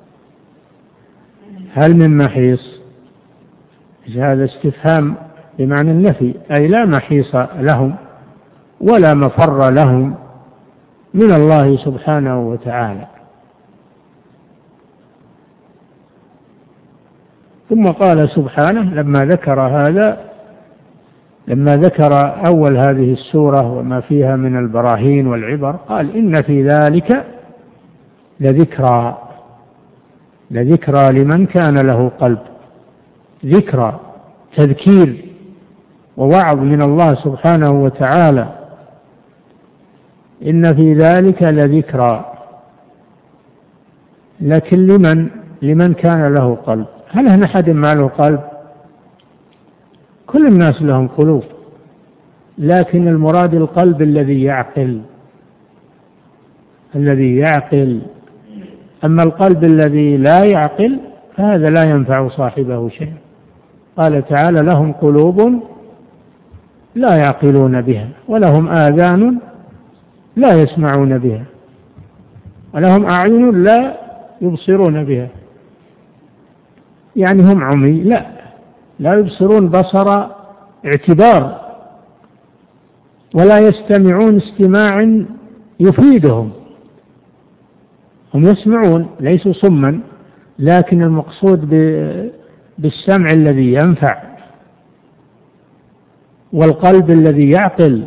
هل من محيص؟ هذا استفهام بمعنى النفي، أي لا محيص لهم ولا مفر لهم من الله سبحانه وتعالى. ثم قال سبحانه لما ذكر أول هذه السورة وما فيها من البراهين والعبر، قال إن في ذلك لذكرى لمن كان له قلب. ذكرى، تذكير ووعظ من الله سبحانه وتعالى. إن في ذلك لذكرى، لكن لمن كان له قلب. هل هنا أحد ما له قلب؟ كل الناس لهم قلوب، لكن المراد القلب الذي يعقل. أما القلب الذي لا يعقل فهذا لا ينفع صاحبه شيء. قال تعالى لهم قلوب لا يعقلون بها، ولهم آذان لا يسمعون بها، ولهم أعين لا يبصرون بها. يعني هم عمي، لا يبصرون بصر اعتبار، ولا يستمعون استماع يفيدهم. هم يسمعون، ليسوا صما، لكن المقصود بالسمع الذي ينفع، والقلب الذي يعقل،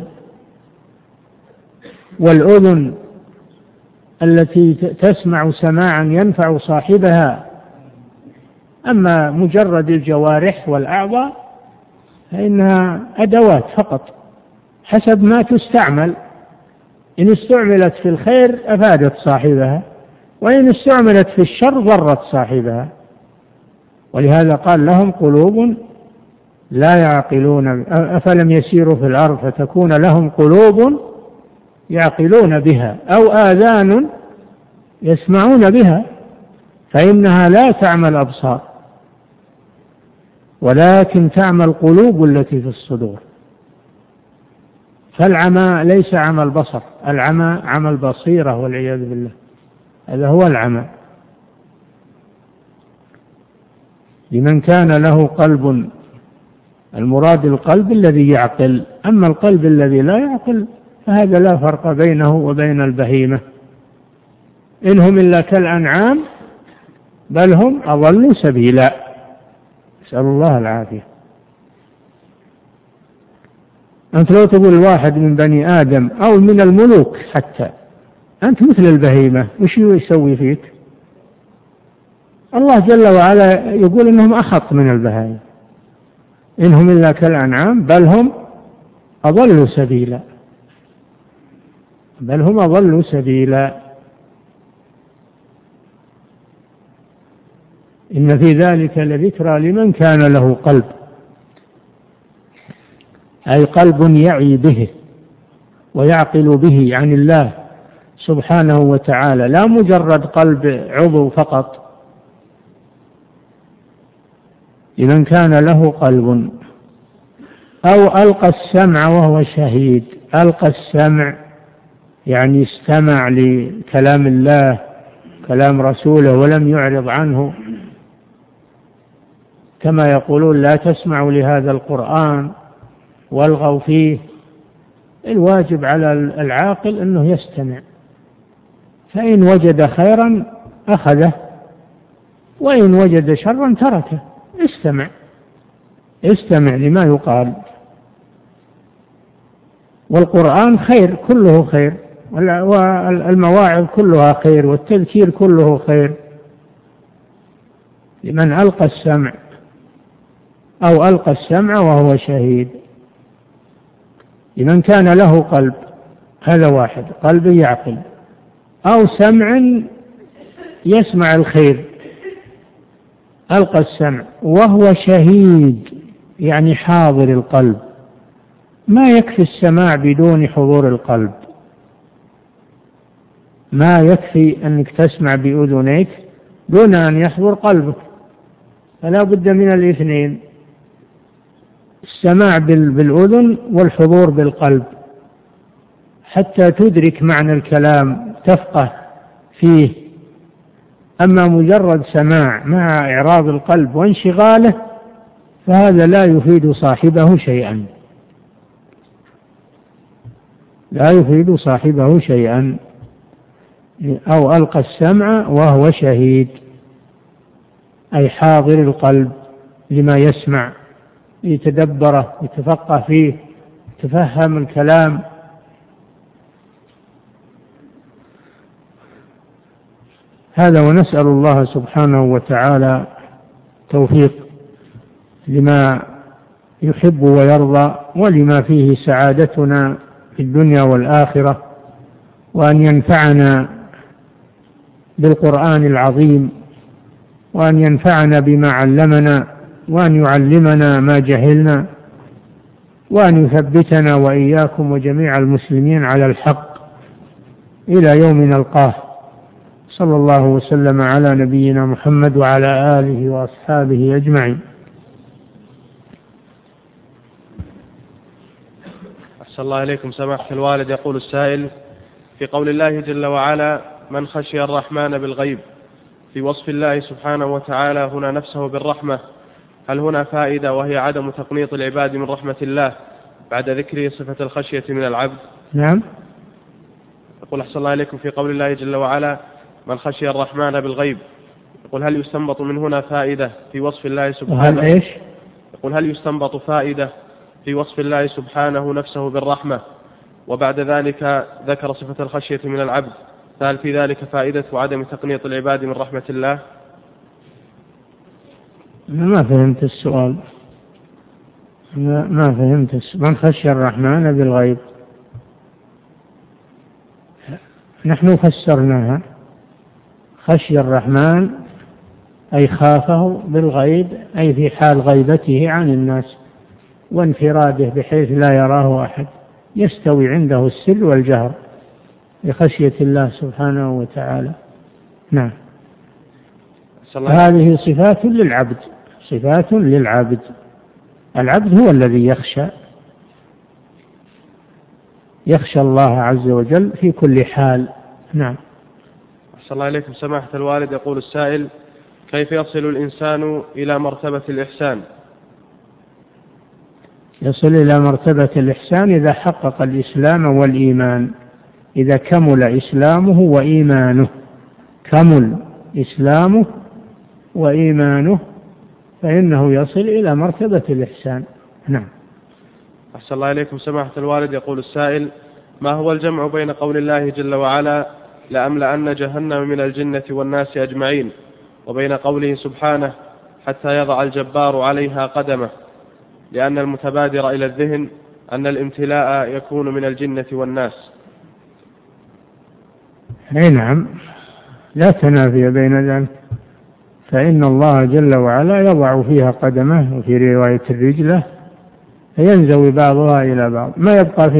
والأذن التي تسمع سماعا ينفع صاحبها. أما مجرد الجوارح والأعضاء فإنها أدوات فقط حسب ما تستعمل. إن استعملت في الخير أفادت صاحبها، وإن استعملت في الشر ضرت صاحبها. ولهذا قال لهم قلوب لا يعقلون، أفلم يسيروا في الأرض فتكون لهم قلوب يعقلون بها أو آذان يسمعون بها، فإنها لا تعمى الأبصار ولكن تعمى القلوب التي في الصدور. فالعمى ليس عمى البصر، العمى عمى البصيرة والعياذ بالله، هذا هو العمى. لمن كان له قلب، المراد القلب الذي يعقل. أما القلب الذي لا يعقل فهذا لا فرق بينه وبين البهيمة. إنهم إلا كالأنعام بل هم أضل سبيلا. نسأل الله العافية. أنت لو تقول واحد من بني آدم أو من الملوك حتى أنت مثل البهيمة، وش يسوي فيك؟ الله جل وعلا يقول إنهم أخط من البهائم، إنهم إلا كالأنعام بل هم أضل سبيلا، بل هم أضل سبيلا. إن في ذلك لذكرى لمن كان له قلب، أي قلب يعي به ويعقل به عن الله سبحانه وتعالى، لا مجرد قلب عضو فقط. لمن كان له قلب أو ألقى السمع وهو شهيد. ألقى السمع يعني استمع لكلام الله كلام رسوله ولم يعرض عنه، كما يقولون لا تسمعوا لهذا القرآن والغوا فيه. الواجب على العاقل أنه يستمع، فإن وجد خيرا أخذه وإن وجد شرا تركه. استمع لما يقال. والقرآن خير، كله خير، والمواعظ كلها خير، والتذكير كله خير. لمن ألقى السمع أو ألقى السمع وهو شهيد. لمن كان له قلب، هذا واحد، قلب يعقل، أو سمع يسمع الخير، ألقى السمع وهو شهيد، يعني حاضر القلب. ما يكفي السماع بدون حضور القلب، ما يكفي أنك تسمع بأذنيك دون أن يحضر قلبك، فلا بد من الاثنين، السماع بالأذن والحضور بالقلب، حتى تدرك معنى الكلام تفقه فيه. أما مجرد سماع مع إعراض القلب وانشغاله فهذا لا يفيد صاحبه شيئا، لا يفيد صاحبه شيئا. أو ألقى السمع وهو شهيد، أي حاضر القلب لما يسمع، يتدبره، يتفقه فيه، يتفهم الكلام. هذا، ونسأل الله سبحانه وتعالى توفيق لما يحب ويرضى ولما فيه سعادتنا في الدنيا والآخرة، وأن ينفعنا بالقرآن العظيم، وأن ينفعنا بما علمنا، وأن يعلمنا ما جهلنا، وأن يثبتنا وإياكم وجميع المسلمين على الحق إلى يوم نلقاه. صلى الله وسلم على نبينا محمد وعلى آله وأصحابه أجمعين. أحسن الله إليكم سماحة الوالد. يقول السائل: في قول الله جل وعلا: من خشي الرحمن بالغيب، في وصف الله سبحانه وتعالى هنا نفسه بالرحمة، هل هنا فائدة وهي عدم تقنيط العباد من رحمة الله بعد ذكر صفة الخشية من العبد؟ نعم. يقول: أحسن الله إليكم، في قول الله جل وعلا: من خشي الرحمن بالغيب، يقول: هل يستنبط من هنا فائدة في وصف الله سبحانه؟ إيش؟ يقول: هل يستنبط فائدة في وصف الله سبحانه نفسه بالرحمة وبعد ذلك ذكر صفة الخشية من العبد، فهل في ذلك فائدة وعدم تقنيط العباد من رحمة الله؟ ما فهمت السؤال، ما فهمت. من خشي الرحمن بالغيب، نحن فسرناها: خشي الرحمن أي خافه بالغيب، أي في حال غيبته عن الناس وانفراده بحيث لا يراه أحد، يستوي عنده السر والجهر بخشية الله سبحانه وتعالى. نعم. هذه صفات للعبد، صفات للعبد. العبد هو الذي يخشى الله عز وجل في كل حال. نعم. أحسن الله إليكم سماحة الوالد. يقول السائل: كيف يصل الإنسان إلى مرتبة الإحسان؟ يصل إلى مرتبة الإحسان إذا حقق الإسلام والإيمان، إذا كمل إسلامه وإيمانه، كمل إسلامه وإيمانه فإنه يصل إلى مرتبة الإحسان. نعم. أحسن الله إليكم سماحة الوالد. يقول السائل: ما هو الجمع بين قول الله جل وعلا: لأملأن جهنم من الجنة والناس أجمعين، وبين قوله سبحانه: حتى يضع الجبار عليها قدمه؟ لأن المتبادر إلى الذهن أن الامتلاء يكون من الجنة والناس. أي نعم، لا تنافي بين ذلك، فإن الله جل وعلا يضع فيها قدمه، وفي رواية الرجلة، فينزوي بعضها إلى بعض، ما يبقى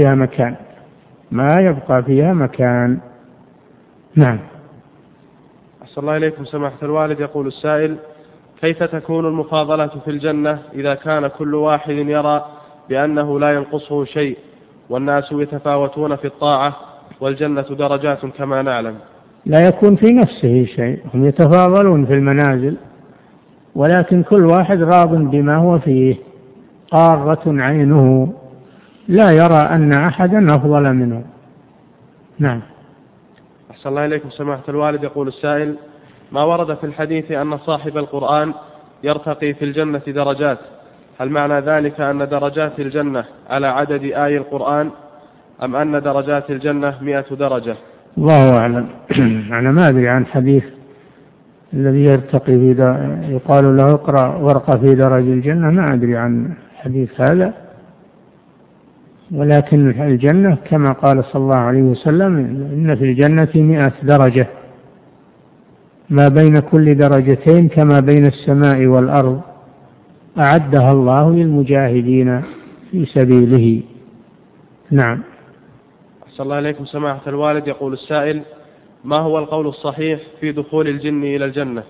فيها مكان. نعم. أحسن الله إليكم سماحة الوالد. يقول السائل: كيف تكون المفاضلة في الجنة إذا كان كل واحد يرى بأنه لا ينقصه شيء، والناس يتفاوتون في الطاعة، والجنة درجات كما نعلم؟ لا يكون في نفسه شيء، هم يتفاضلون في المنازل، ولكن كل واحد راض بما هو فيه، قارة عينه، لا يرى أن أحدا أفضل منه. نعم. أحسن الله إليكم سماحة الوالد. يقول السائل: ما ورد في الحديث أن صاحب القرآن يرتقي في الجنة درجات، هل معنى ذلك أن درجات الجنة على عدد آي القرآن، أم أن درجات الجنة 100 درجة؟ الله أعلم. أنا ما أدري عن حديث الذي يرتقي يقال له اقرأ وارقى في درج الجنة، ما أدري عن حديث هذا، ولكن الجنة كما قال صلى الله عليه وسلم إن في الجنة 100 درجة، ما بين كل درجتين كما بين السماء والأرض، أعدها الله للمجاهدين في سبيله. نعم. أحسن الله إليكم سماحة الوالد. يقول السائل: ما هو القول الصحيح في دخول الجن إلى الجنة؟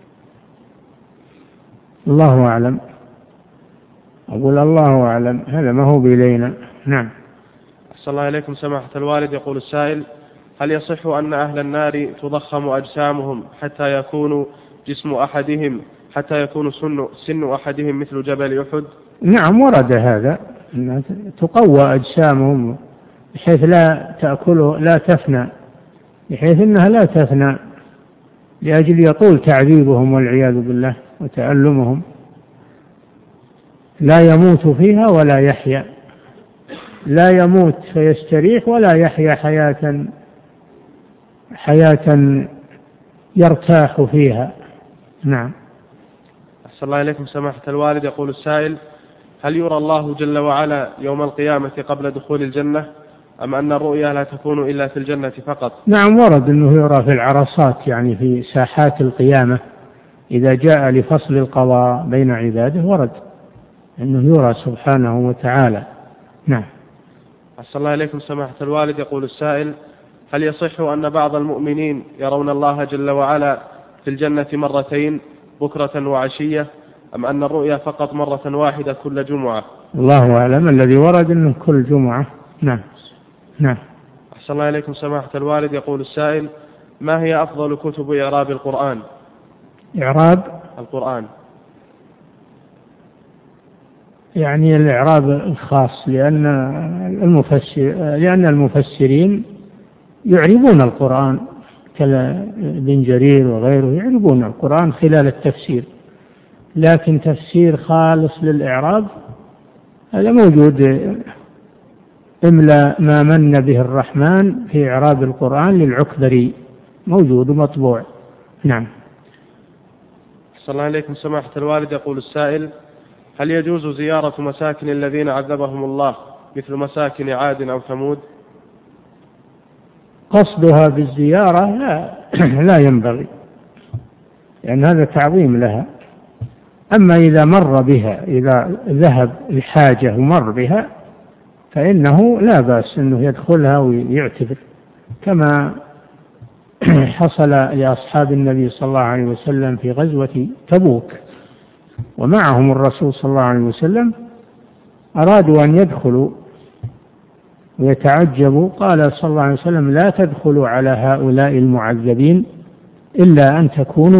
الله أعلم، أقول الله أعلم، هذا ما هو بإلينا. نعم. أحسن الله إليكم سماحة الوالد. يقول السائل: هل يصح أن أهل النار تضخم أجسامهم حتى يكون جسم أحدهم سن أحدهم مثل جبل أحد؟ نعم، ورد هذا، تقوى أجسامهم بحيث لا تفنى، بحيث أنها لا تفنى، لأجل يطول تعذيبهم والعياذ بالله وتألمهم، لا يموت فيها ولا يحيا، لا يموت فيستريح ولا يحيا حياة يرتاح فيها. نعم. أحسن الله إليكم سماحة الوالد. يقول السائل: هل يرى الله جل وعلا يوم القيامة قبل دخول الجنة، أم أن الرؤيا لا تكون إلا في الجنة فقط؟ نعم، ورد أنه يرى في العرصات، يعني في ساحات القيامة إذا جاء لفصل القضاء بين عباده، ورد أنه يرى سبحانه وتعالى. نعم. أحسن الله إليكم سماحة الوالد. يقول السائل: هل يصح أن بعض المؤمنين يرون الله جل وعلا في الجنة مرتين بكرة وعشية، أم أن الرؤيا فقط مرة واحدة كل جمعة؟ الله أعلم، الذي ورد أنه كل جمعة. نعم. نعم. أحسن الله إليكم سماحة الوالد. يقول السائل: ما هي أفضل كتب إعراب القرآن؟ إعراب القرآن يعني الإعراب الخاص، لأن المفسرين يعربون القرآن، كابن جرير وغيره يعربون القرآن خلال التفسير، لكن تفسير خالص للإعراب هذا موجود، إملا ما من به الرحمن في إعراب القرآن للعكبري، موجود ومطبوع. نعم. أحسن الله إليكم سماحة الوالد. يقول السائل: هل يجوز زيارة مساكن الذين عذبهم الله مثل مساكن عاد أو ثمود؟ قصدها بالزيارة لا ينبغي، لأن هذا تعظيم لها. أما إذا مر بها، إذا ذهب لحاجة ومر بها، فإنه لا بأس أنه يدخلها ويعتبر، كما حصل لأصحاب النبي صلى الله عليه وسلم في غزوة تبوك ومعهم الرسول صلى الله عليه وسلم، أرادوا أن يدخلوا ويتعجبوا، قال صلى الله عليه وسلم: لا تدخلوا على هؤلاء المعذبين إلا أن تكونوا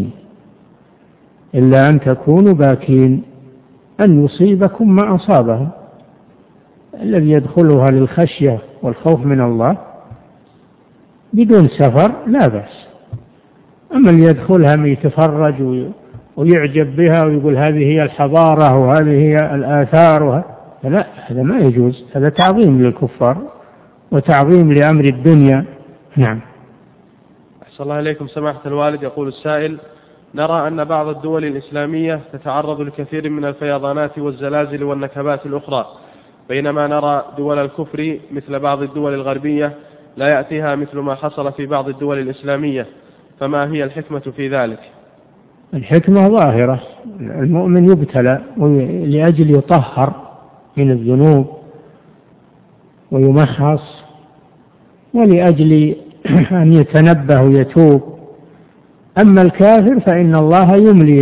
باكين أن يصيبكم ما أصابهم. الذي يدخلها للخشية والخوف من الله بدون سفر لا بأس، أما اللي يدخلها يتفرج ويعجب بها ويقول هذه هي الحضارة وهذه هي الآثار لا، هذا ما يجوز، هذا تعظيم للكفار وتعظيم لأمر الدنيا. نعم. أحسن الله إليكم سماحة الوالد. يقول السائل: نرى أن بعض الدول الإسلامية تتعرض لكثير من الفيضانات والزلازل والنكبات الأخرى، بينما نرى دول الكفر مثل بعض الدول الغربية لا يأتيها مثل ما حصل في بعض الدول الإسلامية، فما هي الحكمة في ذلك؟ الحكمة ظاهرة، المؤمن يبتلى لأجل يطهر من الذنوب ويمحص، ولأجل أن يتنبه ويتوب. أما الكافر فإن الله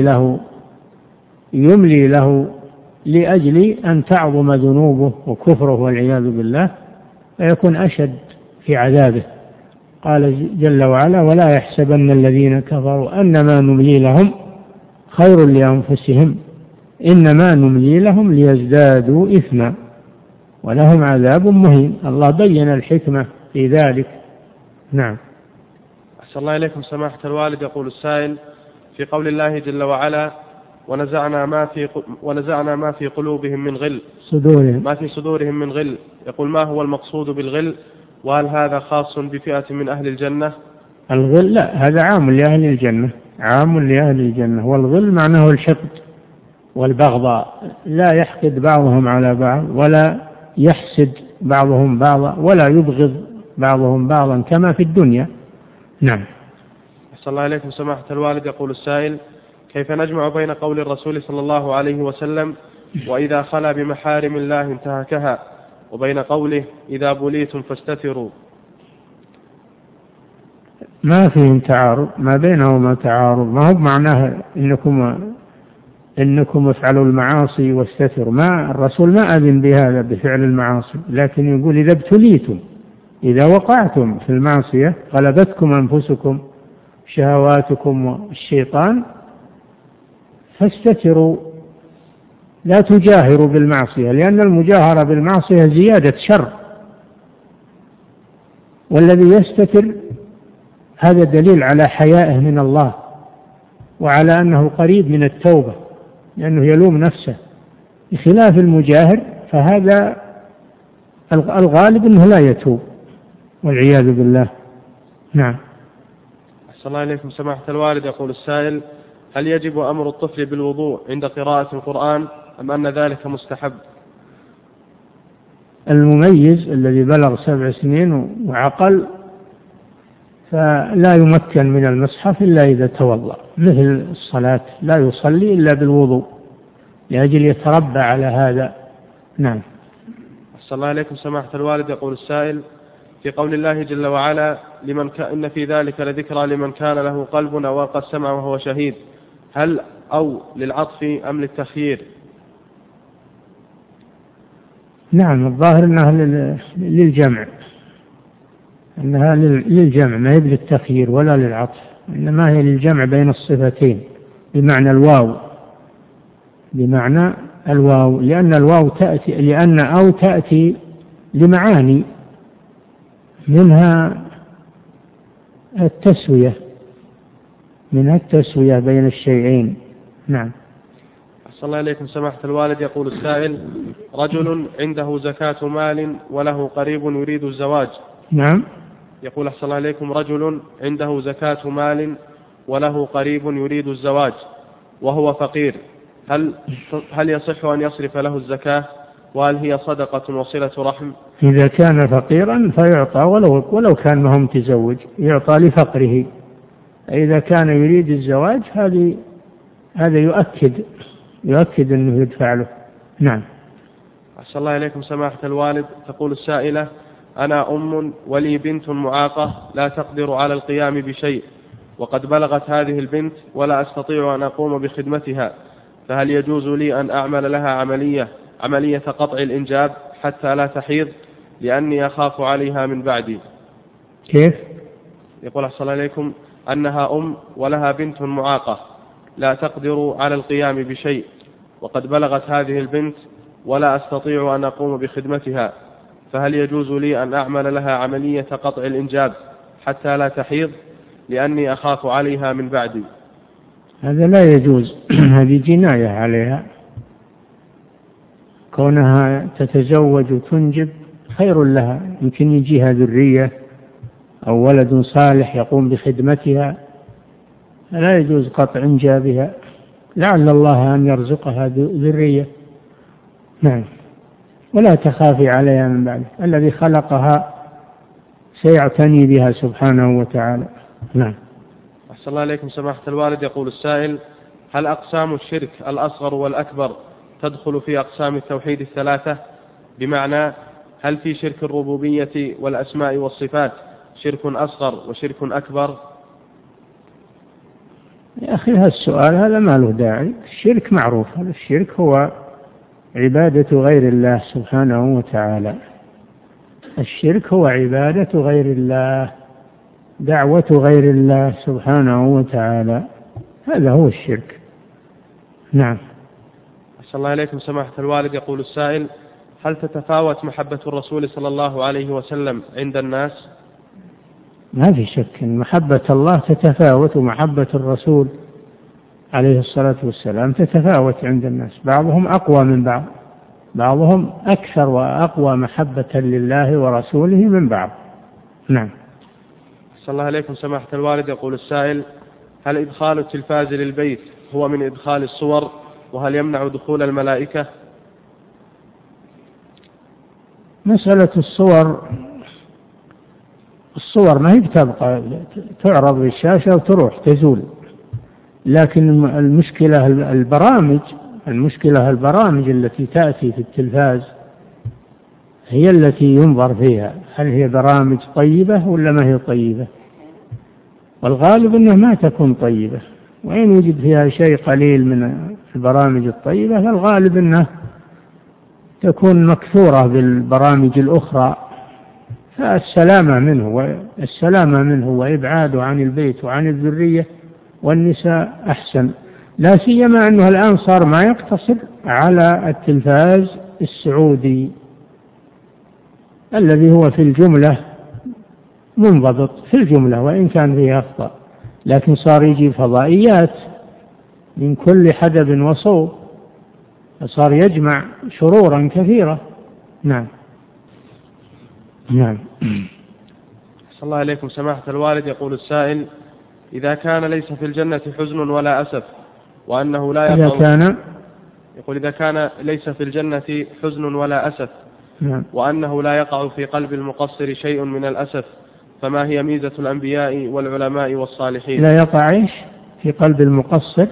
يملي له لأجل أن تعظم ذنوبه وكفره والعياذ بالله، فيكون أشد في عذابه. قال جل وعلا: ولا يحسبن الذين كفروا أنما نملي لهم خير لأنفسهم إنما نملي لهم ليزدادوا إثما ولهم عذاب مهين. الله بين الحكمة في ذلك. نعم. أحسن الله إليكم سماحة الوالد. يقول السائل: في قول الله جل وعلا: ونزعنا ما في قلوبهم من غل، ما في صدورهم من غل، يقول: ما هو المقصود بالغل؟ وهل هذا خاص بفئة من أهل الجنة؟ الغل لا، هذا عام لأهل الجنة، والغل معناه الحقد والبغضاء، لا يحقد بعضهم على بعض ولا يحسد بعضهم بعضا ولا يبغض بعضهم بعضا كما في الدنيا. نعم. أحسن الله إليكم سماحة الوالد. يقول السائل: كيف نجمع بين قول الرسول صلى الله عليه وسلم وإذا خلا بمحارم الله انتهكها وبين قوله إذا بليتم فاستتروا؟ ما فيهم تعارض، ما بينهما تعارض، ما هو معناه إنكم افعلوا المعاصي واستتروا، ما الرسول ما أذن بهذا بفعل المعاصي، لكن يقول إذا ابتليتم، إذا وقعتم في المعصية غلبتكم أنفسكم شهواتكم والشيطان فاستتروا، لا تجاهروا بالمعصية، لأن المجاهرة بالمعصية زيادة شر، والذي يستتر هذا دليل على حيائه من الله وعلى أنه قريب من التوبة، لأنه يلوم نفسه، بخلاف المجاهر فهذا الغالب أنه لا يتوب والعياذ بالله. نعم. أحسن الله إليكم سماحة الوالد. يقول السائل: هل يجب أمر الطفل بالوضوء عند قراءة القرآن أم أن ذلك مستحب؟ المميز الذي بلغ 7 سنين وعقل فلا يمكن من المصحف إلا إذا توضأ، مثل الصلاة لا يصلي إلا بالوضوء لأجل يتربى على هذا. نعم. أحسن الله إليكم سماحة الوالد. يقول السائل: في قول الله جل وعلا إن في ذلك لذكرى لمن كان له قلب أو ألقى السمع وهو شهيد، هل أو للعطف أم للتخيير؟ نعم، الظاهر أنها للجمع، أنها للجمع، ما هي للتخيير ولا للعطف، إنما هي للجمع بين الصفتين بمعنى الواو، لأن الواو تأتي لمعاني، منها التسوية بين الشيئين. نعم. أحسن الله إليكم سماحة الوالد. يقول السائل: رجل عنده زكاة مال وله قريب يريد الزواج. نعم. يقول: أحسن الله إليكم، رجل عنده زكاة مال وله قريب يريد الزواج وهو فقير، هل يصح أن يصرف له الزكاة؟ وهل هي صدقة وصلة رحم؟ إذا كان فقيرا فيعطى ولو كان ما هو متزوج، يعطى لفقره. إذا كان يريد الزواج هذا يؤكد أنه يدفع له. نعم. أحسن الله إليكم سماحة الوالد. تقول السائلة: أنا أم ولي بنت معاقة لا تقدر على القيام بشيء، وقد بلغت هذه البنت ولا أستطيع أن أقوم بخدمتها، فهل يجوز لي أن أعمل لها عملية قطع الإنجاب حتى لا تحيض، لأني أخاف عليها من بعدي؟ كيف؟ يقول: أحسن الله إليكم، أنها أم ولها بنت معاقة لا تقدر على القيام بشيء، وقد بلغت هذه البنت ولا أستطيع أن أقوم بخدمتها، فهل يجوز لي أن أعمل لها عملية قطع الإنجاب حتى لا تحيض، لأني أخاف عليها من بعدي؟ هذا لا يجوز. هذه جناية عليها، كونها تتزوج وتنجب خير لها، يمكن يجيها ذرية أو ولد صالح يقوم بخدمتها، لا يجوز قطع إنجابها، لعل الله أن يرزقها ذرية. نعم. ولا تخافي عليها من بعد، الذي خلقها سيعتني بها سبحانه وتعالى. نعم. أحسن الله عليكم سماحة الوالد. يقول السائل: هل أقسام الشرك الأصغر والأكبر تدخل في أقسام التوحيد الثلاثة؟ بمعنى هل في شرك الربوبية والأسماء والصفات شرك أصغر وشرك أكبر؟ يا أخي هذا السؤال هذا ما له داعي. الشرك معروف، هذا الشرك هو عبادة غير الله سبحانه وتعالى. الشرك هو عبادة غير الله، دعوة غير الله سبحانه وتعالى، هذا هو الشرك. نعم. أحسن الله إليكم سماحة الوالد. يقول السائل: هل تتفاوت محبة الرسول صلى الله عليه وسلم عند الناس؟ ما في شك أن محبة الله تتفاوت، ومحبة الرسول عليه الصلاة والسلام تتفاوت عند الناس، بعضهم أقوى من بعض، بعضهم أكثر وأقوى محبة لله ورسوله من بعض. نعم. أحسن الله إليكم سماحة الوالد. يقول السائل: هل إدخال التلفاز للبيت هو من إدخال الصور، وهل يمنع دخول الملائكة؟ مسألة الصور ما هي بتبقى، تعرض بالشاشة وتروح تزول، لكن المشكلة البرامج التي تأتي في التلفاز هي التي ينظر فيها، هل هي برامج طيبة ولا ما هي طيبة؟ والغالب أنها ما تكون طيبة، وإن وجد فيها شيء قليل من البرامج الطيبة فالغالب أنها تكون مكثورة بالبرامج الأخرى، فالسلامة منه وإبعاده عن البيت وعن الذرية والنساء أحسن، لا سيما أنه الآن صار ما يقتصر على التلفاز السعودي الذي هو في الجملة منضبط في الجملة وإن كان فيه أخطاء، لكن صار يجي فضائيات من كل حدب وصوب، فصار يجمع شرورا كثيرة. نعم. صلى الله عليكم سماحة الوالد. يقول السائل: إذا كان ليس في الجنة حزن ولا أسف وأنه لا يقع، إذا كان ليس في الجنة حزن ولا أسف وأنه لا يقع في قلب المقصر شيء من الأسف، فما هي ميزة الأنبياء والعلماء والصالحين؟ لا يقع إيش في قلب المقصر؟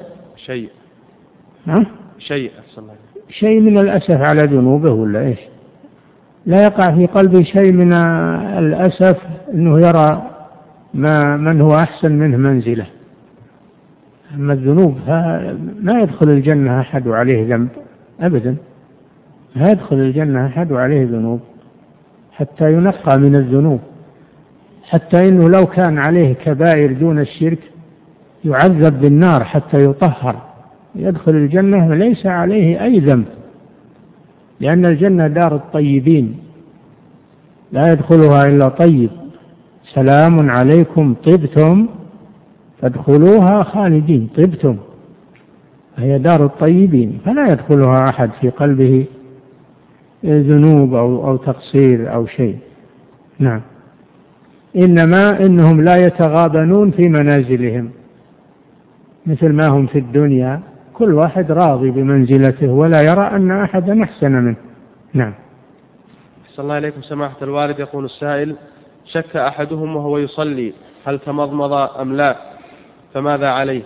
شيء من الأسف على ذنوبه ولا إيش؟ لا يقع في قلبه شيء من الأسف أنه يرى من هو أحسن منه منزلة. أما الذنوب ما يدخل الجنة أحد عليه ذنب أبدا، لا يدخل الجنة أحد عليه ذنوب حتى ينقى من الذنوب، حتى إنه لو كان عليه كبائر دون الشرك يعذب بالنار حتى يطهر، يدخل الجنة ليس عليه أي ذنب، لأن الجنة دار الطيبين لا يدخلها إلا طيب، سلام عليكم طبتم فادخلوها خالدين، طبتم، هي دار الطيبين، فلا يدخلها أحد في قلبه ذنوب أو تقصير أو شيء. نعم. إنما إنهم لا يتغابنون في منازلهم مثل ما هم في الدنيا، كل واحد راضي بمنزلته ولا يرى أن أحدا أحسن منه. نعم. صلى الله عليكم سماحة الوالد. يقول السائل: شك أحدهم وهو يصلي هل تمضمض أم لا، فماذا عليه؟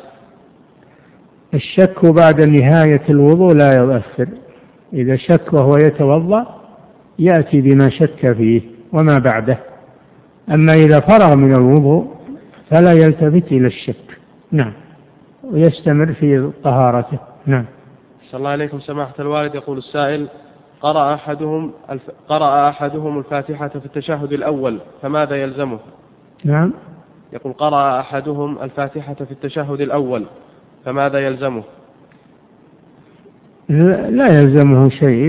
الشك بعد نهاية الوضوء لا يؤثر، إذا شك وهو يتوضأ يأتي بما شك فيه وما بعده، أما إذا فرغ من الوضوء فلا يلتفت إلى الشك. نعم. ويستمر في طهارته. نعم. صلى الله عليكم سماحة الوالد. يقول السائل: قرأ أحدهم الفاتحة في التشهد الأول، فماذا يلزمه؟ نعم. يقول: قرأ أحدهم الفاتحة في التشهد الأول، فماذا يلزمه؟ لا يلزمه شيء،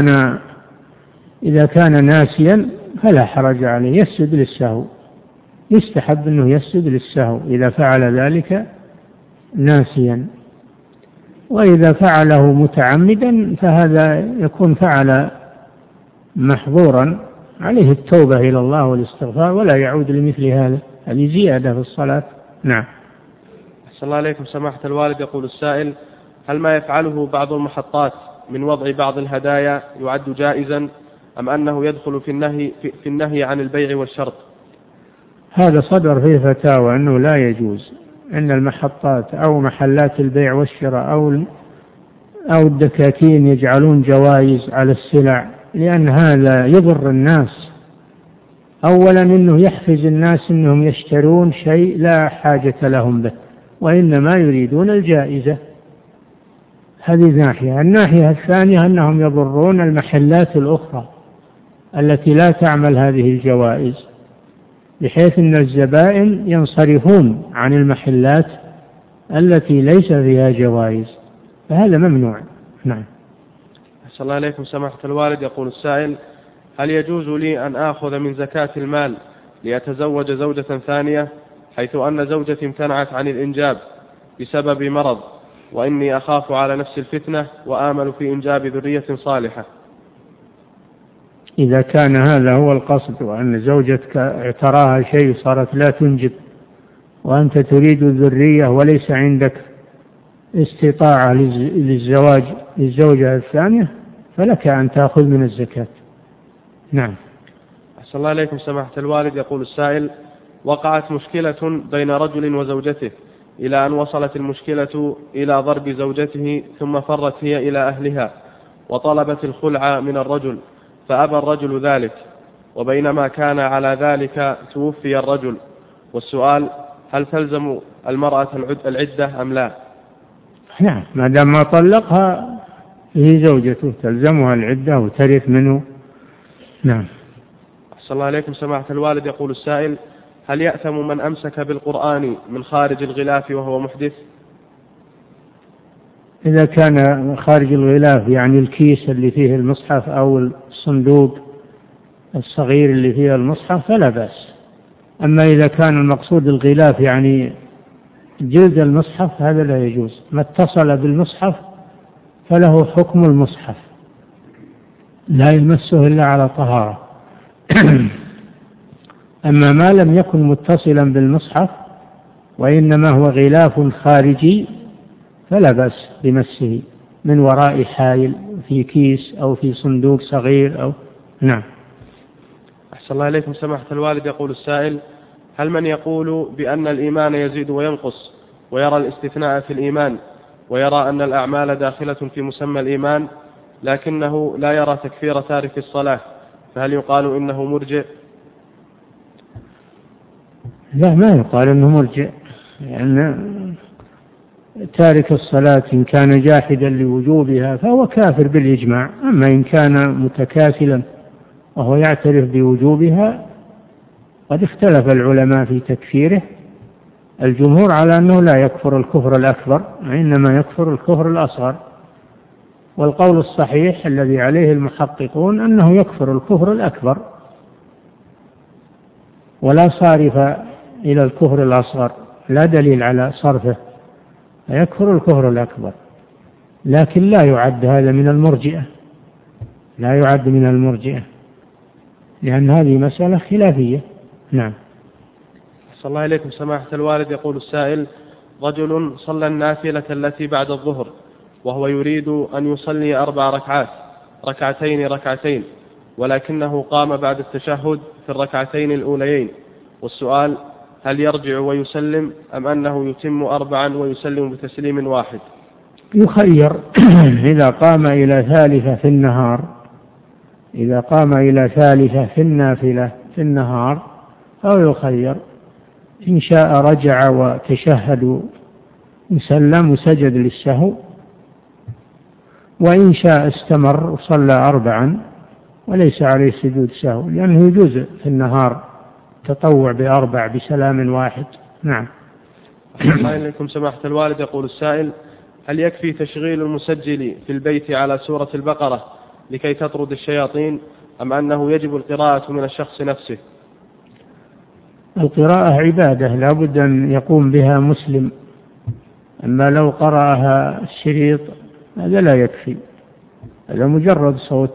إذا كان ناسيا فلا حرج عليه، يسجد للسهو، يستحب أنه يسجد للسهو إذا فعل ذلك ناسيا، وإذا فعله متعمدا فهذا يكون فعل محظورا، عليه التوبة إلى الله والاستغفار ولا يعود لمثل هذا، هذه زيادة في الصلاة. نعم. صلى الله عليكم سماحة الوالد. يقول السائل: هل ما يفعله بعض المحطات من وضع بعض الهدايا يعد جائزا، أم أنه يدخل في النهي عن البيع والشرط؟ هذا صدر فيه فتاوى أنه لا يجوز أن المحطات أو محلات البيع والشراء أو الدكاكين يجعلون جوائز على السلع، لأن هذا يضر الناس. أولا أنه يحفز الناس أنهم يشترون شيء لا حاجة لهم به، وإنما يريدون الجائزة، هذه ناحية. الناحية الثانية أنهم يضرون المحلات الأخرى التي لا تعمل هذه الجوائز، بحيث أن الزبائن ينصرفون عن المحلات التي ليس فيها جوائز، فهذا ممنوع. نعم. صلى الله عليكم سماحة الوالد. يقول السائل: هل يجوز لي أن آخذ من زكاة المال لأتزوج زوجة ثانية، حيث أن زوجتي امتنعت عن الإنجاب بسبب مرض، وإني أخاف على نفس الفتنة وآمل في إنجاب ذرية صالحة؟ إذا كان هذا هو القصد، وأن زوجتك اعتراها شيء صارت لا تنجب وأنت تريد الذرية وليس عندك استطاعة للزواج للزوجة الثانية، فلك أن تأخذ من الزكاة. نعم. أحسن الله إليكم سماحة الوالد. يقول السائل: وقعت مشكلة بين رجل وزوجته إلى أن وصلت المشكلة إلى ضرب زوجته، ثم فرت هي إلى أهلها وطلبت الخلع من الرجل، فأبى الرجل ذلك، وبينما كان على ذلك توفي الرجل. والسؤال: هل تلزم المرأة العدة أم لا؟ نعم، ما دام ما طلقها هي زوجته تلزمها العدة وترث منه. نعم. أحسن الله إليكم سماحة الوالد. يقول السائل: هل يأثم من أمسك بالقرآن من خارج الغلاف وهو محدث؟ إذا كان خارج الغلاف يعني الكيس اللي فيه المصحف أو الصندوق الصغير اللي فيه المصحف فلا بأس. أما إذا كان المقصود الغلاف يعني جلد المصحف هذا لا يجوز. ما اتصل بالمصحف فله حكم المصحف، لا يمسه إلا على طهارة. أما ما لم يكن متصلا بالمصحف وإنما هو غلاف خارجي فلا بأس بمسه من وراء حائل في كيس أو في صندوق صغير أو. نعم. أحسن الله إليكم سماحة الوالد. يقول السائل: هل من يقول بأن الإيمان يزيد وينقص ويرى الاستثناء في الإيمان ويرى أن الأعمال داخلة في مسمى الإيمان لكنه لا يرى تكفير تارك الصلاة، فهل يقال إنه مرجئ؟ لا، ما يقال إنه مرجئ، لأن تارك الصلاة إن كان جاحدا لوجوبها فهو كافر بالإجماع. أما إن كان متكاسلا وهو يعترف بوجوبها قد اختلف العلماء في تكفيره. الجمهور على أنه لا يكفر الكفر الأكبر وإنما يكفر الكفر الأصغر، والقول الصحيح الذي عليه المحققون أنه يكفر الكفر الأكبر ولا صارف إلى الكفر الأصغر، لا دليل على صرفه، يكفر الكفر الأكبر، لكن لا يعد هذا من المرجئة، لا يعد من المرجئة لأن هذه مسألة خلافية. نعم. صلى الله عليكم سماحة الوالد. يقول السائل: رجل صلى النافلة التي بعد الظهر وهو يريد أن يصلي 4 ركعات، ركعتين، ولكنه قام بعد التشهد في الركعتين الأوليين. والسؤال: هل يرجع ويسلم أم أنه يتم 4 ويسلم بتسليم واحد؟ يخير إذا قام إلى ثالثة في النهار، إذا قام إلى ثالثة في النافلة في النهار أو يخير، إن شاء رجع وتشهد وسلم وسجد للسهو، وإن شاء استمر وصلى 4 وليس عليه سجود سهو، لأنه يجوز في النهار تطوع ب4 بسلام واحد. نعم. الله إليكم سماحة الوالد. يقول السائل: هل يكفي تشغيل المسجل في البيت على سورة البقرة لكي تطرد الشياطين، أم أنه يجب القراءة من الشخص نفسه؟ القراءة عبادة لا بد أن يقوم بها مسلم، أما لو قرأها الشريط هذا لا يكفي، هذا مجرد صوت،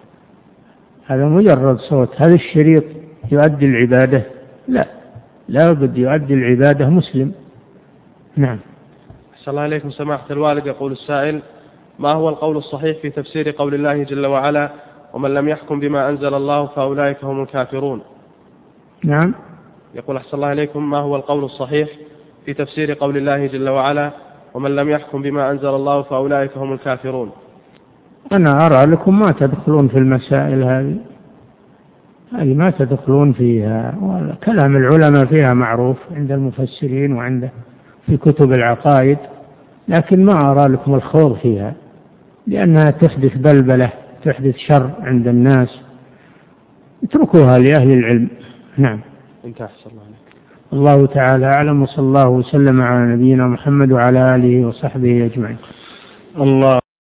هذا الشريط يؤدي العبادة؟ لا بد يؤدي العبادة مسلم. نعم. أحسن الله إليكم سماحة الوالد. يقول السائل: ما هو القول الصحيح في تفسير قول الله جل وعلا: ومن لم يحكم بما أنزل الله فأولئك هم الكافرون؟ نعم. يقول أحسن الله إليكم: ما هو القول الصحيح في تفسير قول الله جل وعلا: ومن لم يحكم بما أنزل الله فأولئك هم الكافرون؟ أنا أرى لكم ما تدخلون في المسائل هذه ما تدخلون فيها، وكلام العلماء فيها معروف عند المفسرين وعند في كتب العقائد، لكن ما أرى لكم الخوض فيها لأنها تحدث بلبلة، تحدث شر عند الناس، اتركوها لأهل العلم. نعم. انتهى. أحسن الله عليك. الله تعالى أعلم، وصلى الله وسلم على نبينا محمد وعلى آله وصحبه أجمعين. الله